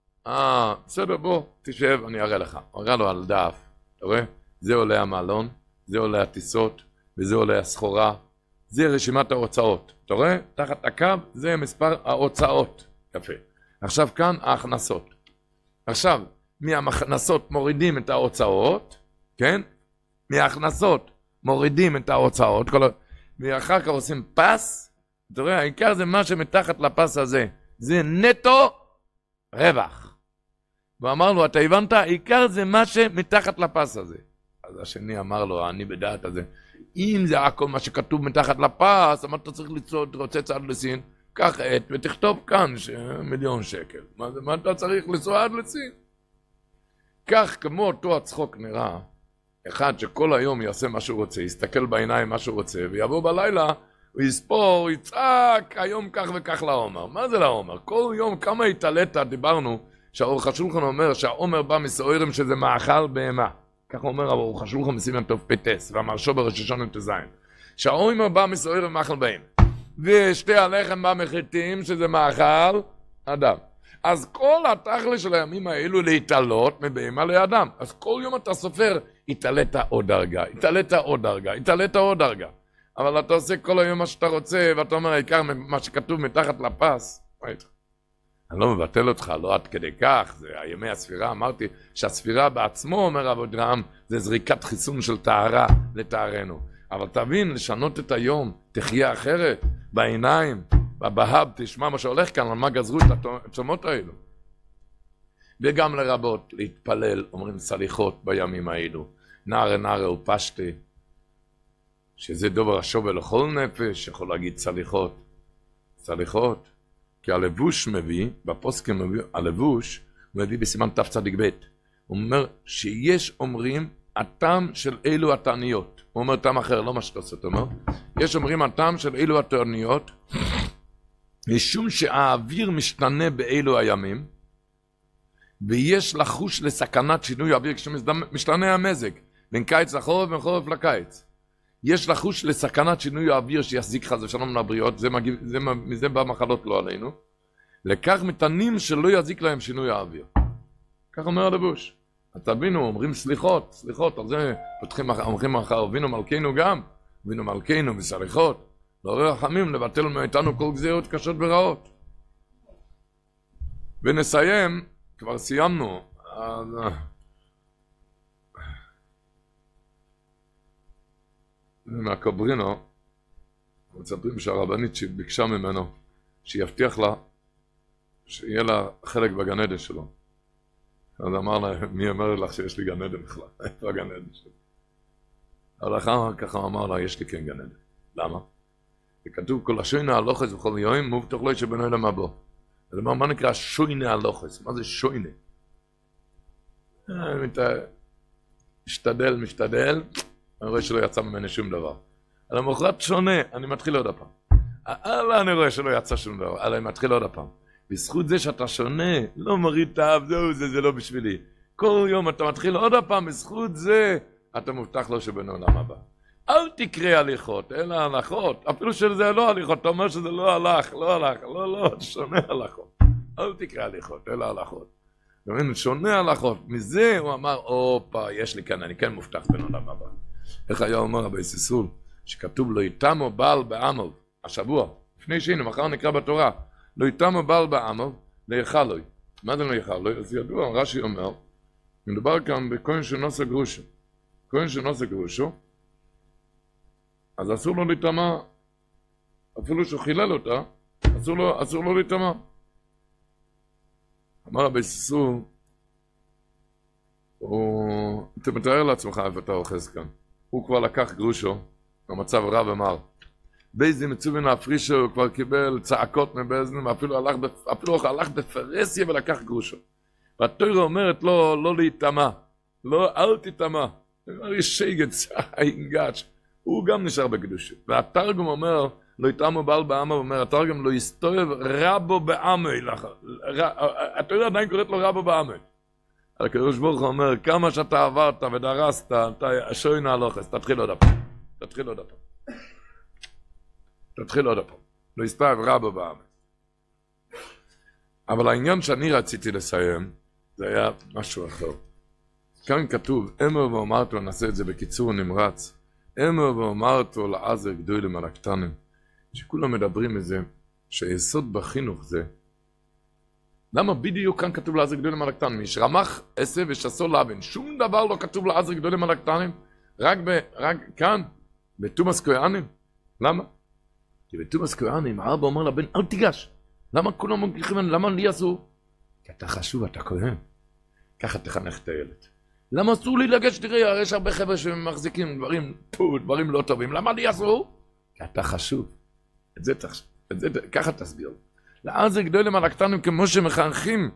בסדר, בוא, תשב, אני אראה לך. הוא הראה לו על דף, אתה רואה? זה עולה המלון, זה עולה הטיסות, וזה עולה הסחורה, זה רשימת ההוצאות. אתה רואה? תחת הקו, זה מספר ההוצאות. יפה. עכשיו כאן ההכנסות. עכשיו, מההכנסות מורידים את ההוצאות, כן? מההכנסות מורידים את ההוצאות, ואחר כך עושים פס, אתה רואה, העיקר זה מה שמתחת לפס הזה, זה נטו רווח. ואמר לו, אתה הבנת? העיקר זה מה שמתחת לפס הזה. אז השני אמר לו, אני בדעת הזה, אם זה הכל מה שכתוב מתחת לפס, אמרת, אתה צריך רוצץ עד לסין, קח את ותכתוב כאן $1,000,000. מה אתה צריך לנסוע עד לסין? כך כמו אותו הצחוק נראה, אחד שכל היום יעשה מה שהוא רוצה, יסתכל בעיניים מה שהוא רוצה, ויבוא בלילה, הוא יספור, הוא יצעק, היום כך וכך לעומר. מה זה לעומר? כל יום כמה התעלת, דיברנו, שהאורך השולחן אומר שהעומר בא מסעורים שזה מאכל בהמה. כך אומר האורך השולחן מסימן טוב פטס, והמרשו בראשון ותזיים. שהעומר בא מסעורים מאכל בהמה. ושתי הלחם בא מחיתים שזה מאכל אדם. אז כל התכלה של הימים האלו להתעלות מבהמה לאדם. אז כל יום אתה סופר, התעלת עוד דרגה, התעלת עוד דרגה, התעלת עוד דרגה. אבל אתה עושה כל היום מה שאתה רוצה, ואתה אומר, העיקר מה שכתוב מתחת לפס. אני לא מבטל אותך, לא עד כדי כך, זה הימי הספירה, אמרתי שהספירה בעצמו, אומר אבו דרעם, זה זריקת חיסון של טהרה לטהרנו. אבל תבין, לשנות את היום, תחיה אחרת, בעיניים, בבהב, תשמע מה שהולך כאן, על מה גזרו את הצומות האלו. וגם לרבות, להתפלל, אומרים סליחות בימים האלו, נערה נערה ופשטי, שזה דבר השובה לכל נפש, יכול להגיד סליחות. סליחות, כי הלבוש מביא, בפוסקים מביא, הלבוש מביא בסימן תצ"ב. הוא אומר שיש אומרים הטעם של אלו התעניות. הוא אומר טעם אחר, לא מה שאתה עושה, אתה אומר. יש אומרים הטעם של אלו התעניות, משום שהאוויר משתנה באלו הימים, ויש לחוש לסכנת שינוי האוויר כשמשתנה המזג, בין קיץ לחורף ובין חורף לקיץ. יש לחוש לסכנת שינוי האוויר שיחזיק חס ושלום לבריאות, מזה בא מחלות לא עלינו. לכך מתנים שלא יזיק להם שינוי האוויר. כך אומר הלבוש. תבינו, אומרים סליחות, סליחות, על זה אומרים אחר, אבינו מלכנו גם, אבינו מלכנו וסליחות. לא רחמים לבטל מאיתנו כל גזירות קשות ורעות. ונסיים, כבר סיימנו, מהקוברינו, מצפרים שהרבנית שביקשה ממנו, שיבטיח לה, שיהיה לה חלק בגן עדן שלו. אז אמר לה, מי אומר לך שיש לי גן עדן בכלל? איפה הגן עדן שלו? אבל אחר כך אמר לה, יש לי כן גן עדן. למה? וכתוב, כל השוינה הלוחס בכל יום, מובטח לו שבנו אל המבוא. אז אמר, מה נקרא שוינה הלוחס? מה זה שוינה? משתדל, אני רואה שלא יצא ממני שום דבר. על המוחרת שונה, אני מתחיל עוד הפעם. אבל אני רואה שלא יצא שום דבר, אבל אני מתחיל עוד הפעם. בזכות זה שאתה שונה, לא מוריד את האב, זה לא בשבילי. כל יום אתה מתחיל עוד הפעם, בזכות זה, אתה מובטח לו שבנו עולם הבא. אל תקרא הליכות, אלא הלכות. אפילו שזה לא הליכות, אתה אומר שזה לא הלך, לא, שונה הלכות. אל תקרא הליכות, אלא הלכות. שונה הלכות. מזה הוא אמר, אופה, יש לי כאן, אני כן מובטח בנו עולם הבא. איך היה אומר רבי סיסול, שכתוב לא יתמו בעל בעמל, השבוע, לפני שינו, מחר נקרא בתורה, לא יתמו בעל בעמל, ליחלוי. מה זה ליחלוי? אז ידוע, רש"י אומר, מדובר כאן בכהן שנושא גרושו. כהן שנושא גרושו, אז אסור לו להיטמע, אפילו שהוא חילל אותה, אסור לו להיטמע. אמר רבי סיסו, אתה מתאר לעצמך איפה אתה אוחז כאן. הוא כבר לקח גרושו, המצב רע ומר. בייזי מצווין להפרישו, הוא כבר קיבל צעקות מבייזנים, אפילו הלך בפרסיה ולקח גרושו. והתורה אומרת לו, לא להיטמע, לא, אל תיטמע. יש שגץ, האינגש. הוא גם נשאר בקדושה. והתרגום אומר, לא יטעמו בעל בעמה, הוא אומר, התרגום לא יסתובב רבו בעמי. התורה עדיין קוראת לו רבו בעמי. הקדוש ברוך הוא אומר, כמה שאתה עברת ודרסת, אתה שוי נהלוכס, תתחיל עוד הפעם. תתחיל עוד הפעם. לא יסתובב רבו בעמי. אבל העניין שאני רציתי לסיים, זה היה משהו אחר. כאן כתוב, אמר ואומרתו, נעשה את זה בקיצור נמרץ, אמר ואומרתו לעזר גדולים על הקטנים, שכולם מדברים מזה, שהיסוד בחינוך זה, למה בדיוק כאן כתוב לעזר גדולים על הקטנים? יש רמח עשב ושסו לבן, שום דבר לא כתוב לעזר גדולים על הקטנים, רק כאן, בתומאס כהנים. למה? כי בתומאס כהנים, האבא אומר לבן, אל תיגש. למה כולם מגיחים, למה לי אסור? כי אתה חשוב, אתה כהן. ככה תחנך את הילד. למה אסור לי לגשת? תראה, הרי יש הרבה חבר'ה שמחזיקים דברים לא טובים. למה לי אסור? כי אתה חשוב. את זה ככה תסביר. לעזר גדולים על הקטנים כמו שמחנכים.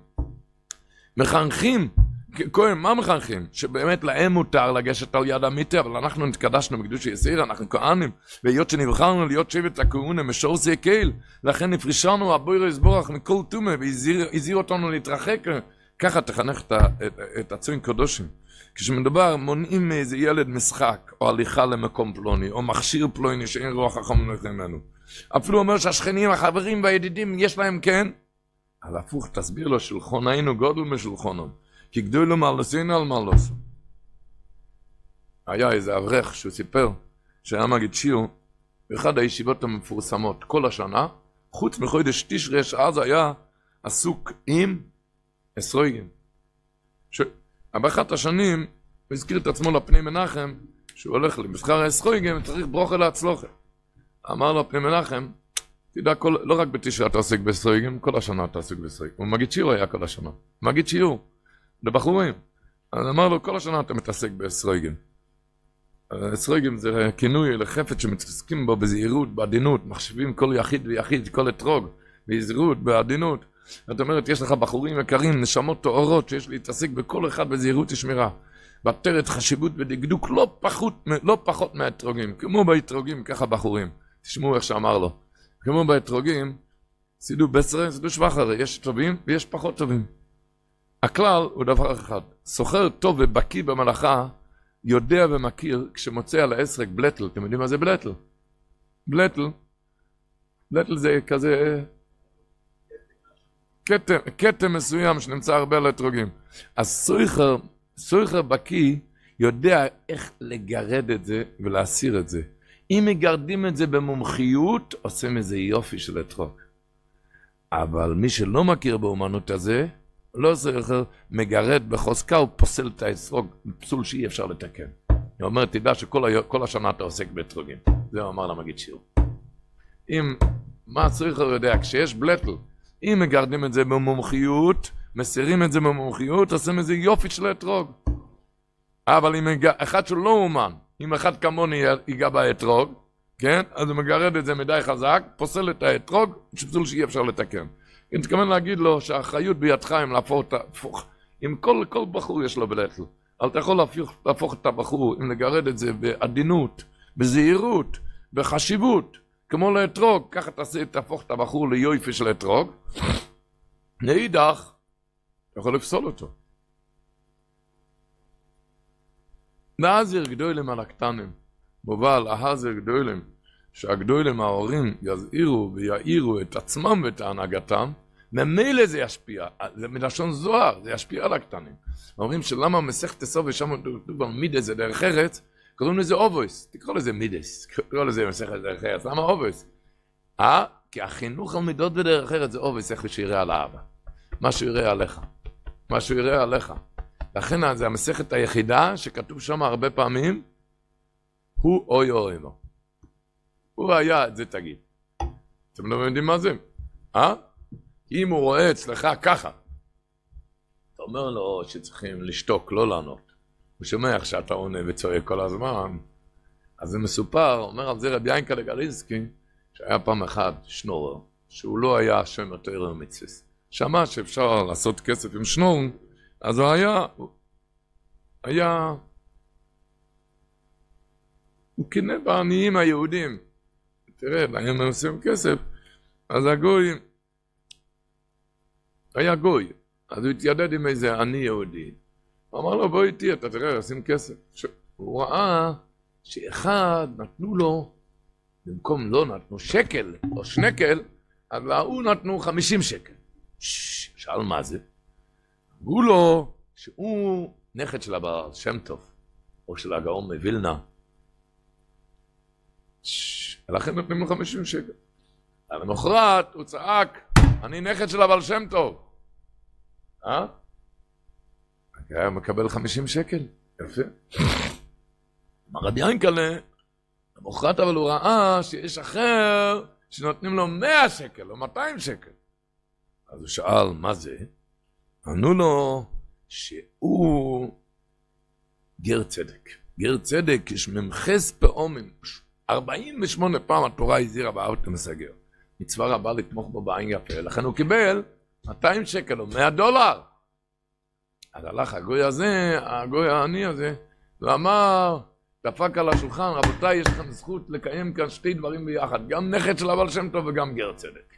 כהן, מה מחנכים? שבאמת להם מותר לגשת על יד המיטה, אבל אנחנו נתקדשנו בקדוש יסיר, אנחנו כהנים, והיות שנבחרנו להיות שבט הכהונה, משור סייקל, לכן נפרישנו הבוירו יסבורך מכל תומה, והזהיר אותנו להתרחק, ככה תחנך את הצוין קדושים. כשמדובר, מונעים מאיזה ילד משחק, או הליכה למקום פלוני, או מכשיר פלוני שאין רוח חכם ממנו. אפילו אומר שהשכנים, החברים והידידים, יש להם כן, אבל הפוך, תסביר לו, שולחוננו גודל משולחונו. כי גדולו מעלוסינו על מעלוסו. היה איזה אברך שהוא סיפר שהיה מגיד שיר באחד הישיבות המפורסמות כל השנה, חוץ מחודש תשרי שאז היה עסוק עם אסרויגים. באחת השנים הוא הזכיר את עצמו לפני מנחם שהוא הולך למסחר האסרויגים וצריך ברוכה להצלוחה. אמר לו פני מנחם, תדע, לא רק בתשרי אתה עוסק באסרויגים, כל השנה אתה עוסק באסרויגים. הוא מגיד שיר היה כל השנה. מגיד שיר. לבחורים. אז אמר לו, כל השנה אתה מתעסק באסרויגים. אסרויגים זה כינוי לחפץ שמתעסקים בו בזהירות, בעדינות, מחשבים כל יחיד ויחיד, כל אתרוג, בזהירות, בעדינות. זאת אומרת, יש לך בחורים יקרים, נשמות תוארות, שיש להתעסק בכל אחד בזהירות ושמירה. בתרת חשיבות ודקדוק לא פחות מהאתרוגים. כמו באתרוגים, ככה בחורים. תשמעו איך שאמר לו. כמו באתרוגים, סידו בסרה, סידו שבחרה, יש טובים ויש פחות טובים. הכלל הוא דבר אחד, סוחר טוב ובקיא במלאכה, יודע ומכיר כשמוצא על האסרק בלטל. אתם יודעים מה זה בלטל? בלטל זה כזה כתם מסוים שנמצא הרבה על האתרוגים. אז סוחר בקיא יודע איך לגרד את זה ולהסיר את זה. אם מגרדים את זה במומחיות, עושים איזה יופי של אתרוג. אבל מי שלא מכיר באומנות הזה, לא סוחר, מגרד בחוזקה, הוא פוסל את האתרוג, פסול שאי אפשר לתקן. הוא אומר, תדע שכל השנה אתה עוסק באתרוגים. זה הוא אמר למגיד שיר. מה סוחר יודע? כשיש בלטל, אם מגרדים את זה במומחיות, מסירים את זה במומחיות, עושים איזה יופי של אתרוג. אבל אם אחד שהוא לא אומן, אם אחד כמוני ייגע באתרוג, כן? אז הוא מגרד את זה מדי חזק, פוסל את האתרוג, פסול שאי אפשר לתקן. אני מתכוון להגיד לו שהאחריות בידך אם להפוך, אם כל בחור יש לו בלטל, אבל אתה יכול להפוך את הבחור, אם לגרד את זה בעדינות, בזהירות, בחשיבות, כמו לאתרוג, ככה תהפוך את הבחור ליופי של אתרוג, לאידך, אתה יכול לפסול אותו. נעזר גדולים על הקטנים, מובל, ההזר גדולים, שהגדולים ההורים יזהירו ויעירו את עצמם ואת ההנהגתם, ממילא זה ישפיע, זה מלשון זוהר, זה ישפיע על הקטנים. אומרים שלמה מסכת סוף ושם כתוב על מידס זה דרך ארץ, קוראים לזה אובויס, תקרא לזה מידס, תקרא לזה מסכת דרך ארץ, למה אובויס? כי החינוך על מידות בדרך ארץ זה אובויס, איך שיראה על האבא. מה שהוא יראה עליך. מה שהוא יראה עליך. לכן זה המסכת היחידה שכתוב שם הרבה פעמים, הוא אוי אוי לו. הוא היה, את זה תגיד. אתם לא יודעים מה זה? אם הוא רואה אצלך ככה, אתה אומר לו שצריכים לשתוק, לא לענות. הוא שומע שאתה עונה וצועק כל הזמן. אז זה מסופר, אומר על זה רבי ינקלה גלינסקי, שהיה פעם אחד שנורר, שהוא לא היה שם יותר ומצווה. שמע שאפשר לעשות כסף עם שנור, אז הוא היה, הוא קנה בעניים היהודים. תראה, להם הם עושים כסף, אז הגוי, היה גוי, אז הוא התיידד עם איזה עני יהודי. הוא אמר לו, בוא איתי, אתה תראה, עושים כסף. הוא ראה שאחד נתנו לו, במקום לא נתנו שקל או שנקל, אז להוא נתנו 50 שקל. שאל מה זה? אמרו לו שהוא נכד של הבעל שם טוב, או של הגאון מווילנה. לכן נותנים לו 50 שקל. למחרת הוא צעק, אני נכד של הבעל שם טוב. היה מקבל 50 שקל. יפה. אמר רבי ינקלה, למחרת אבל הוא ראה שיש אחר שנותנים לו 100 שקל או 200 שקל. אז הוא שאל, מה זה? ענו לו שהוא גר צדק. גר צדק יש ממחס פעומים. 48 פעם התורה הזהירה בארץ מסגר. מצווה רבה לתמוך בו בעין יפה. לכן הוא קיבל 200 שקל או $100. אז הלך הגוי הזה, הגוי העני הזה, ואמר, דפק על השולחן, רבותיי, יש לכם זכות לקיים כאן שתי דברים ביחד, גם נכד של הבעל שם טוב וגם גר צדק.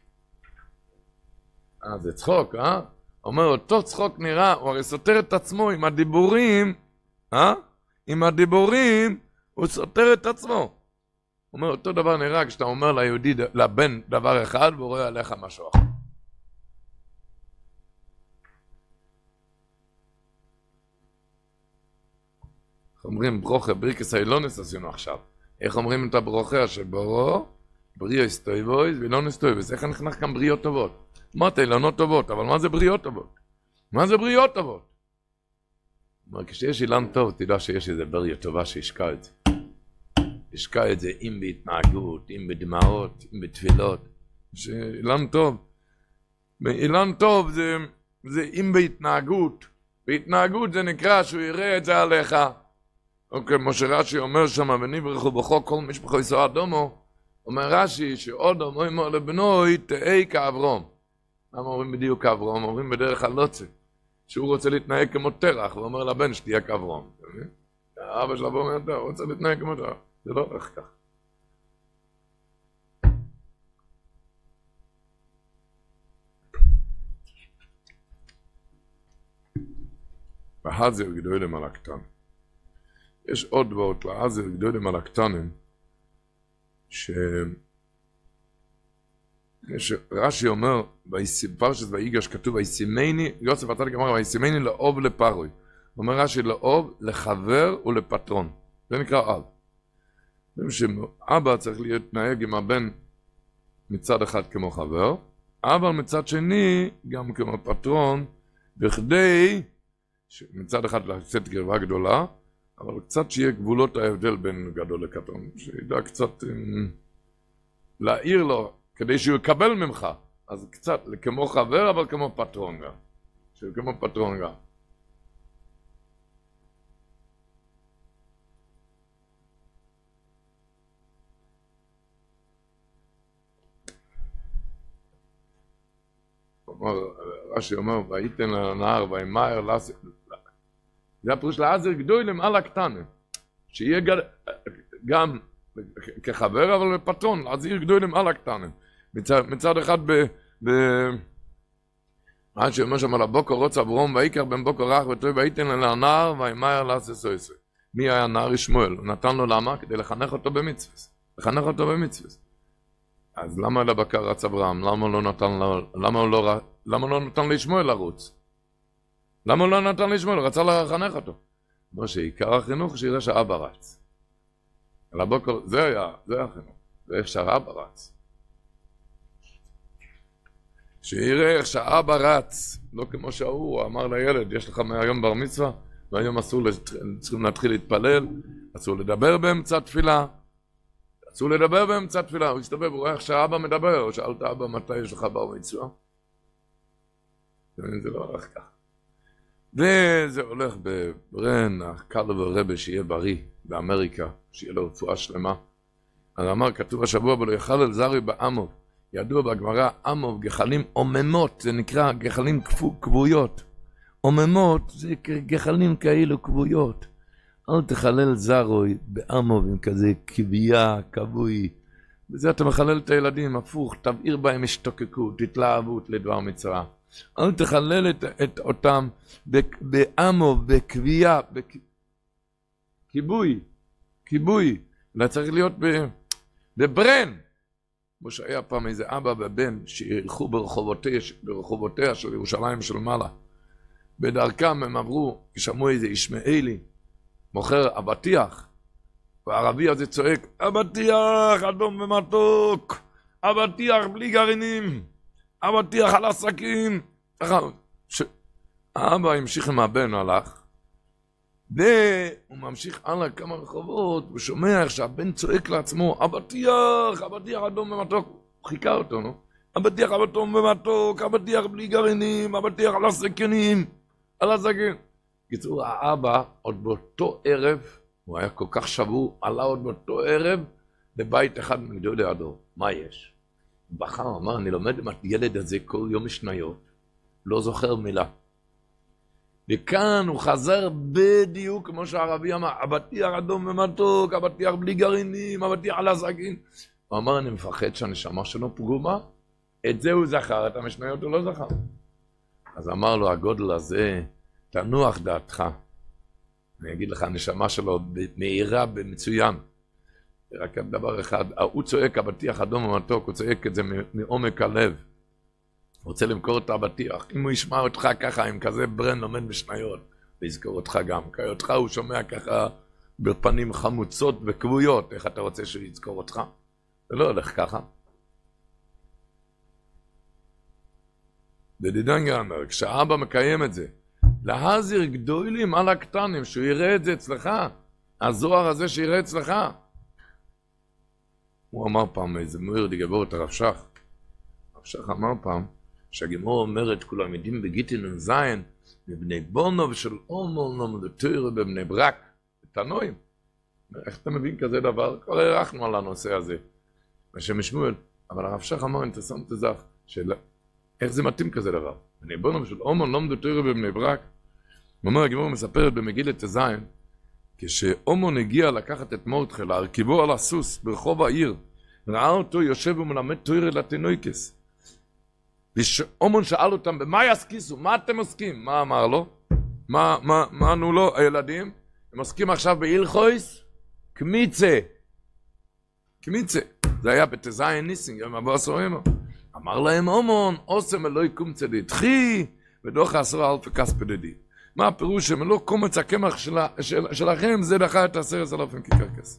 זה צחוק, אומר, אותו צחוק נראה, הוא הרי סותר את עצמו עם הדיבורים, עם הדיבורים, הוא סותר את עצמו. הוא אומר, אותו דבר נראה כשאתה אומר ליהודי, לבן דבר אחד, והוא רואה עליך משהו אחר. אומרים ברוכה, בריקס האילונס עשינו עכשיו. איך אומרים את הברוכה שברו, בריאו הסטויבויז ואילונס טויבויז. איך נכנס כאן בריאות טובות? אמרת אילונות טובות, אבל מה זה בריאות טובות? מה זה בריאות טובות? אומר, כשיש אילן טוב, תדע שיש איזה בריה טובה שישקע את זה. ישקע את זה אם בהתנהגות, אם בדמעות, אם בתפילות. אילן טוב. אילן טוב זה אם בהתנהגות. בהתנהגות זה נקרא שהוא יראה את זה עליך. אוקיי, משה רש"י אומר שם, ונברכו בחוק כל משפחו ישראל אדומו, אומר רש"י שאודום אומר לבנוי תהי כאברום. למה אומרים בדיוק כאברום? אומרים בדרך הלוצה, שהוא רוצה להתנהג כמו תרח, ואומר לבן שתהיה כאברום. האבא של אברום אומר, הוא רוצה להתנהג כמו תרח. זה לא איך כך. והזר גדולים על הקטן. יש עוד דבר, להזר גדולים על הקטנים, רש"י אומר, בפרשת ויגש כתוב, וישימני, יוסף הצדיק אמר, וישימני לאוב לפרוי. אומר רש"י, לאוב, לחבר ולפטרון. זה נקרא אב. שאבא צריך להתנהג עם הבן מצד אחד כמו חבר, אבל מצד שני גם כמו פטרון, בכדי מצד אחד לעשות גרבה גדולה, אבל קצת שיהיה גבולות ההבדל בין גדול לקטון, שידע קצת להעיר לו, כדי שהוא יקבל ממך, אז קצת כמו חבר, אבל כמו פטרון גם. שהוא כמו פטרון גם. רש"י אומר, וייתן לנהר וימהר לעשות, זה הפירוש לעזר גדולים על הקטנים, שיהיה גם כחבר אבל בפטרון, לעזר גדולים על הקטנים. מצד אחד רש"י אומר שם על הבוקר רוץ אברום ויקח בן בוקר רך וטוב וייתן לנהר וימהר לעשות סויסוי. מי היה נער ישמואל? הוא נתן לו למה? כדי לחנך אותו במצווה. לחנך אותו במצווה. אז למה לבקר רץ אברהם? למה לא נתן לישמואל לרוץ? למה לא נתן לישמואל? הוא רצה לחנך אותו. כמו שעיקר החינוך שיראה שאבא רץ. על הבוקר, זה היה החינוך. זה איך שהאבא רץ. שיראה איך שהאבא רץ, לא כמו שהוא אמר לילד, יש לך מהיום בר מצווה, והיום צריכים להתחיל להתפלל, אסור לדבר באמצע תפילה, הוא הסתובב, הוא רואה איך שהאבא מדבר, הוא שאל את האבא מתי יש לך בר מצווה. זה לא הולך כך. וזה הולך בברן, הקרלו ורבא שיהיה בריא באמריקה, שיהיה לו רפואה שלמה. אז אמר, כתוב השבוע בו, לא יחלל זרי בעמוב. ידוע בגמרא, עמוב, גחלים עוממות, זה נקרא גחלים כבויות. עוממות זה גחלים כאלו כבויות. אל תחלל זרוי בעמוב עם כזה כבייה, כבוי. בזה אתה מחלל את הילדים, הפוך, תבעיר בהם השתוקקות, התלהבות לדבר מצווה. אל תחלל את אותם בעמוב, בכבייה, כיבוי. אלא צריך להיות בברן. כמו שהיה פעם איזה אבא ובן שילכו ברחובותיה של ירושלים של מעלה. בדרכם הם עברו, שמעו איזה ישמעאלי, מוכר אבטיח, והערבי הזה צועק, אבטיח אדום ומתוק, אבטיח בלי גרעינים, אבטיח על הסכין. האבא המשיך עם הבן הלך, והוא ממשיך הלאה כמה רחובות, הוא שומע איך שהבן צועק לעצמו, אבטיח אדום ומתוק, הוא חיכה אותו, נו? אבטיח אדום ומתוק, אבטיח בלי גרעינים, אבטיח על הסכינים, על הסכין. קיצור, האבא עוד באותו ערב, הוא היה כל כך שבור, עלה עוד באותו ערב, בבית אחד מגדולי הדור. מה יש? בחר, אמר, אני לומד עם הילד הזה כל יום משניות, לא זוכר מילה. וכאן הוא חזר בדיוק כמו שהערבי אמר, אבטיח אדום ומתוק, אבטיח בלי גרעינים, אבטיח על הסכין. הוא אמר, אני מפחד שהנשמה שלו פגומה. את זה הוא זכר, את המשניות הוא לא זכר. אז אמר לו, הגודל הזה, תנוח דעתך. אני אגיד לך, הנשמה שלו מהירה במצוין. רק דבר אחד, הוא צועק אבטיח אדום ומתוק, הוא צועק את זה מעומק הלב. הוא רוצה למכור את האבטיח. אם הוא ישמע אותך ככה, עם כזה ברן לומד משניות, הוא יזכור אותך גם. כי אותך הוא שומע ככה בפנים חמוצות וכבויות. איך אתה רוצה שהוא יזכור אותך? זה לא הולך ככה. ודידנגר אומר, כשהאבא מקיים את זה, להזיר גדולים על הקטנים, שהוא יראה את זה אצלך, הזוהר הזה שיראה אצלך. הוא אמר פעם איזה מויר דגבור את הרב שך. הרב שך אמר פעם, שהגמור אומרת, כולם יודעים בגיטין ונזיין, מבני בונוב של אומול נום לתויר בבני ברק, תנועים. איך אתה מבין כזה דבר? כבר הרחנו על הנושא הזה. השם שמואל, אבל הרב שך אמר, אינטרסנט תזך, איך זה מתאים כזה דבר? בני בונוב של אומול נום לתויר בבני ברק, הוא אומר, הגמור מספרת במגילת הזין, כשאומון הגיע לקחת את מורדכי, להרכיבו על הסוס ברחוב העיר, ראה אותו יושב ומלמד תוירה לתינוקס. ואומון שאל אותם, במה יסכיסו? מה אתם עוסקים? מה אמר לו? מה ענו לו הילדים? הם עוסקים עכשיו בהילכויס? קמיצה. זה היה בתזיין ניסינג, הם אבו עשורים. אמר להם אומון, עושם אלוהי קומצה דתחי, ודוח 10,000 כספדדי. מה הפירוש שמלוא קומץ הקמח שלכם זה דחה את 10,000 כקרקס.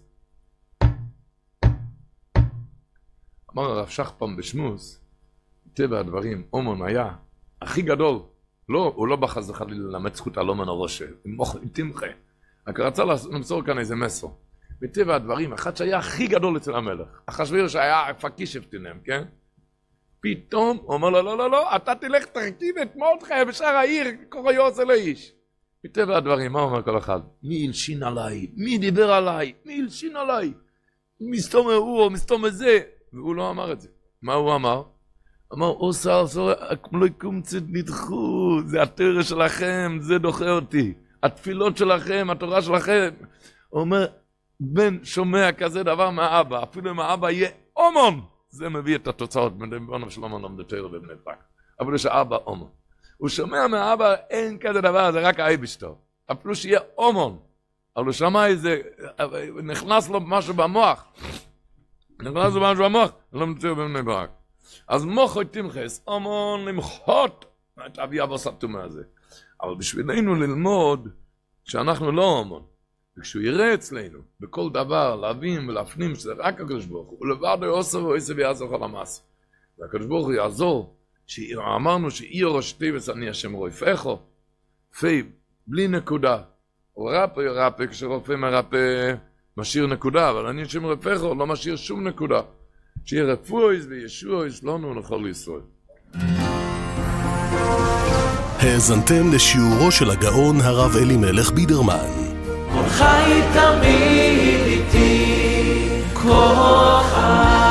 אמר הרב שך פעם בשמוס, טבע הדברים, אומון היה הכי גדול. לא, הוא לא בחז חלילה ללמד זכות על אומון הראש, עם תמחה. רק רצה למסור כאן איזה מסר. בטבע הדברים, אחד שהיה הכי גדול אצל המלך, אחשוורוש שהיה פקיש הפתינם, כן? פתאום הוא אומר לו, לא, אתה תלך תרכיב את מרדכי בשאר העיר, ככה יעשה לאיש. מטבע הדברים, מה אומר כל אחד? מי הלשין עליי? מי דיבר עליי? מי הלשין עליי? מסתום הוא או מסתום זה. והוא לא אמר את זה. מה הוא אמר? אמר, עושה, לא קומצת נדחו, זה התורה שלכם, זה דוחה אותי. התפילות שלכם, התורה שלכם. הוא אומר, בן שומע כזה דבר מהאבא, אפילו אם האבא יהיה אומון. זה מביא את התוצאות, בנבונו של אומון לומד תורה בבני ברק. אבל יש האבא אומון. הוא שומע מהאבא, אין כזה דבר, זה רק האייבשטר. אפילו שיהיה אומון. אבל הוא שמע איזה, נכנס לו משהו במוח. לומד תורה בבני ברק. אז מוחו תמחס, אומון למחות את אבי אבו סתומה הזה. אבל בשבילנו ללמוד שאנחנו לא אומון. וכשהוא יראה אצלנו, בכל דבר, להבין ולהפנים שזה רק הקדוש ברוך הוא, ולבד הוא עושה ועושה ויעזור על המס. והקדוש ברוך הוא יעזור אמרנו שאי ראש תיבס אני השם רופאך, פי, בלי נקודה. הוא רפא, כשרופא מרפא משאיר נקודה, אבל אני השם רופאך לא משאיר שום נקודה. שיהיה רפואיס וישועיס לנו לכל ישראל. האזנתם לשיעורו של הגאון הרב אלימלך בידרמן. כל חי תמיד איתי כוחך.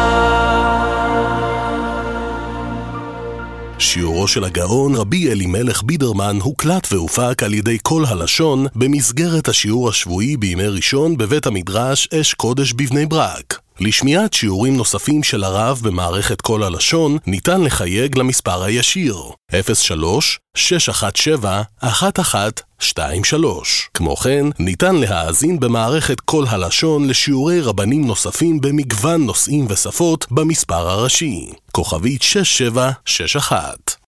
שיעורו של הגאון רבי אלימלך בידרמן הוקלט והופק על ידי כל הלשון במסגרת השיעור השבועי בימי ראשון בבית המדרש אש קודש בבני ברק. לשמיעת שיעורים נוספים של הרב במערכת כל הלשון ניתן לחייג למספר הישיר 03-617-1123. כמו כן, ניתן להאזין במערכת כל הלשון לשיעורי רבנים נוספים במגוון נושאים ושפות במספר הראשי, כוכבית 6761.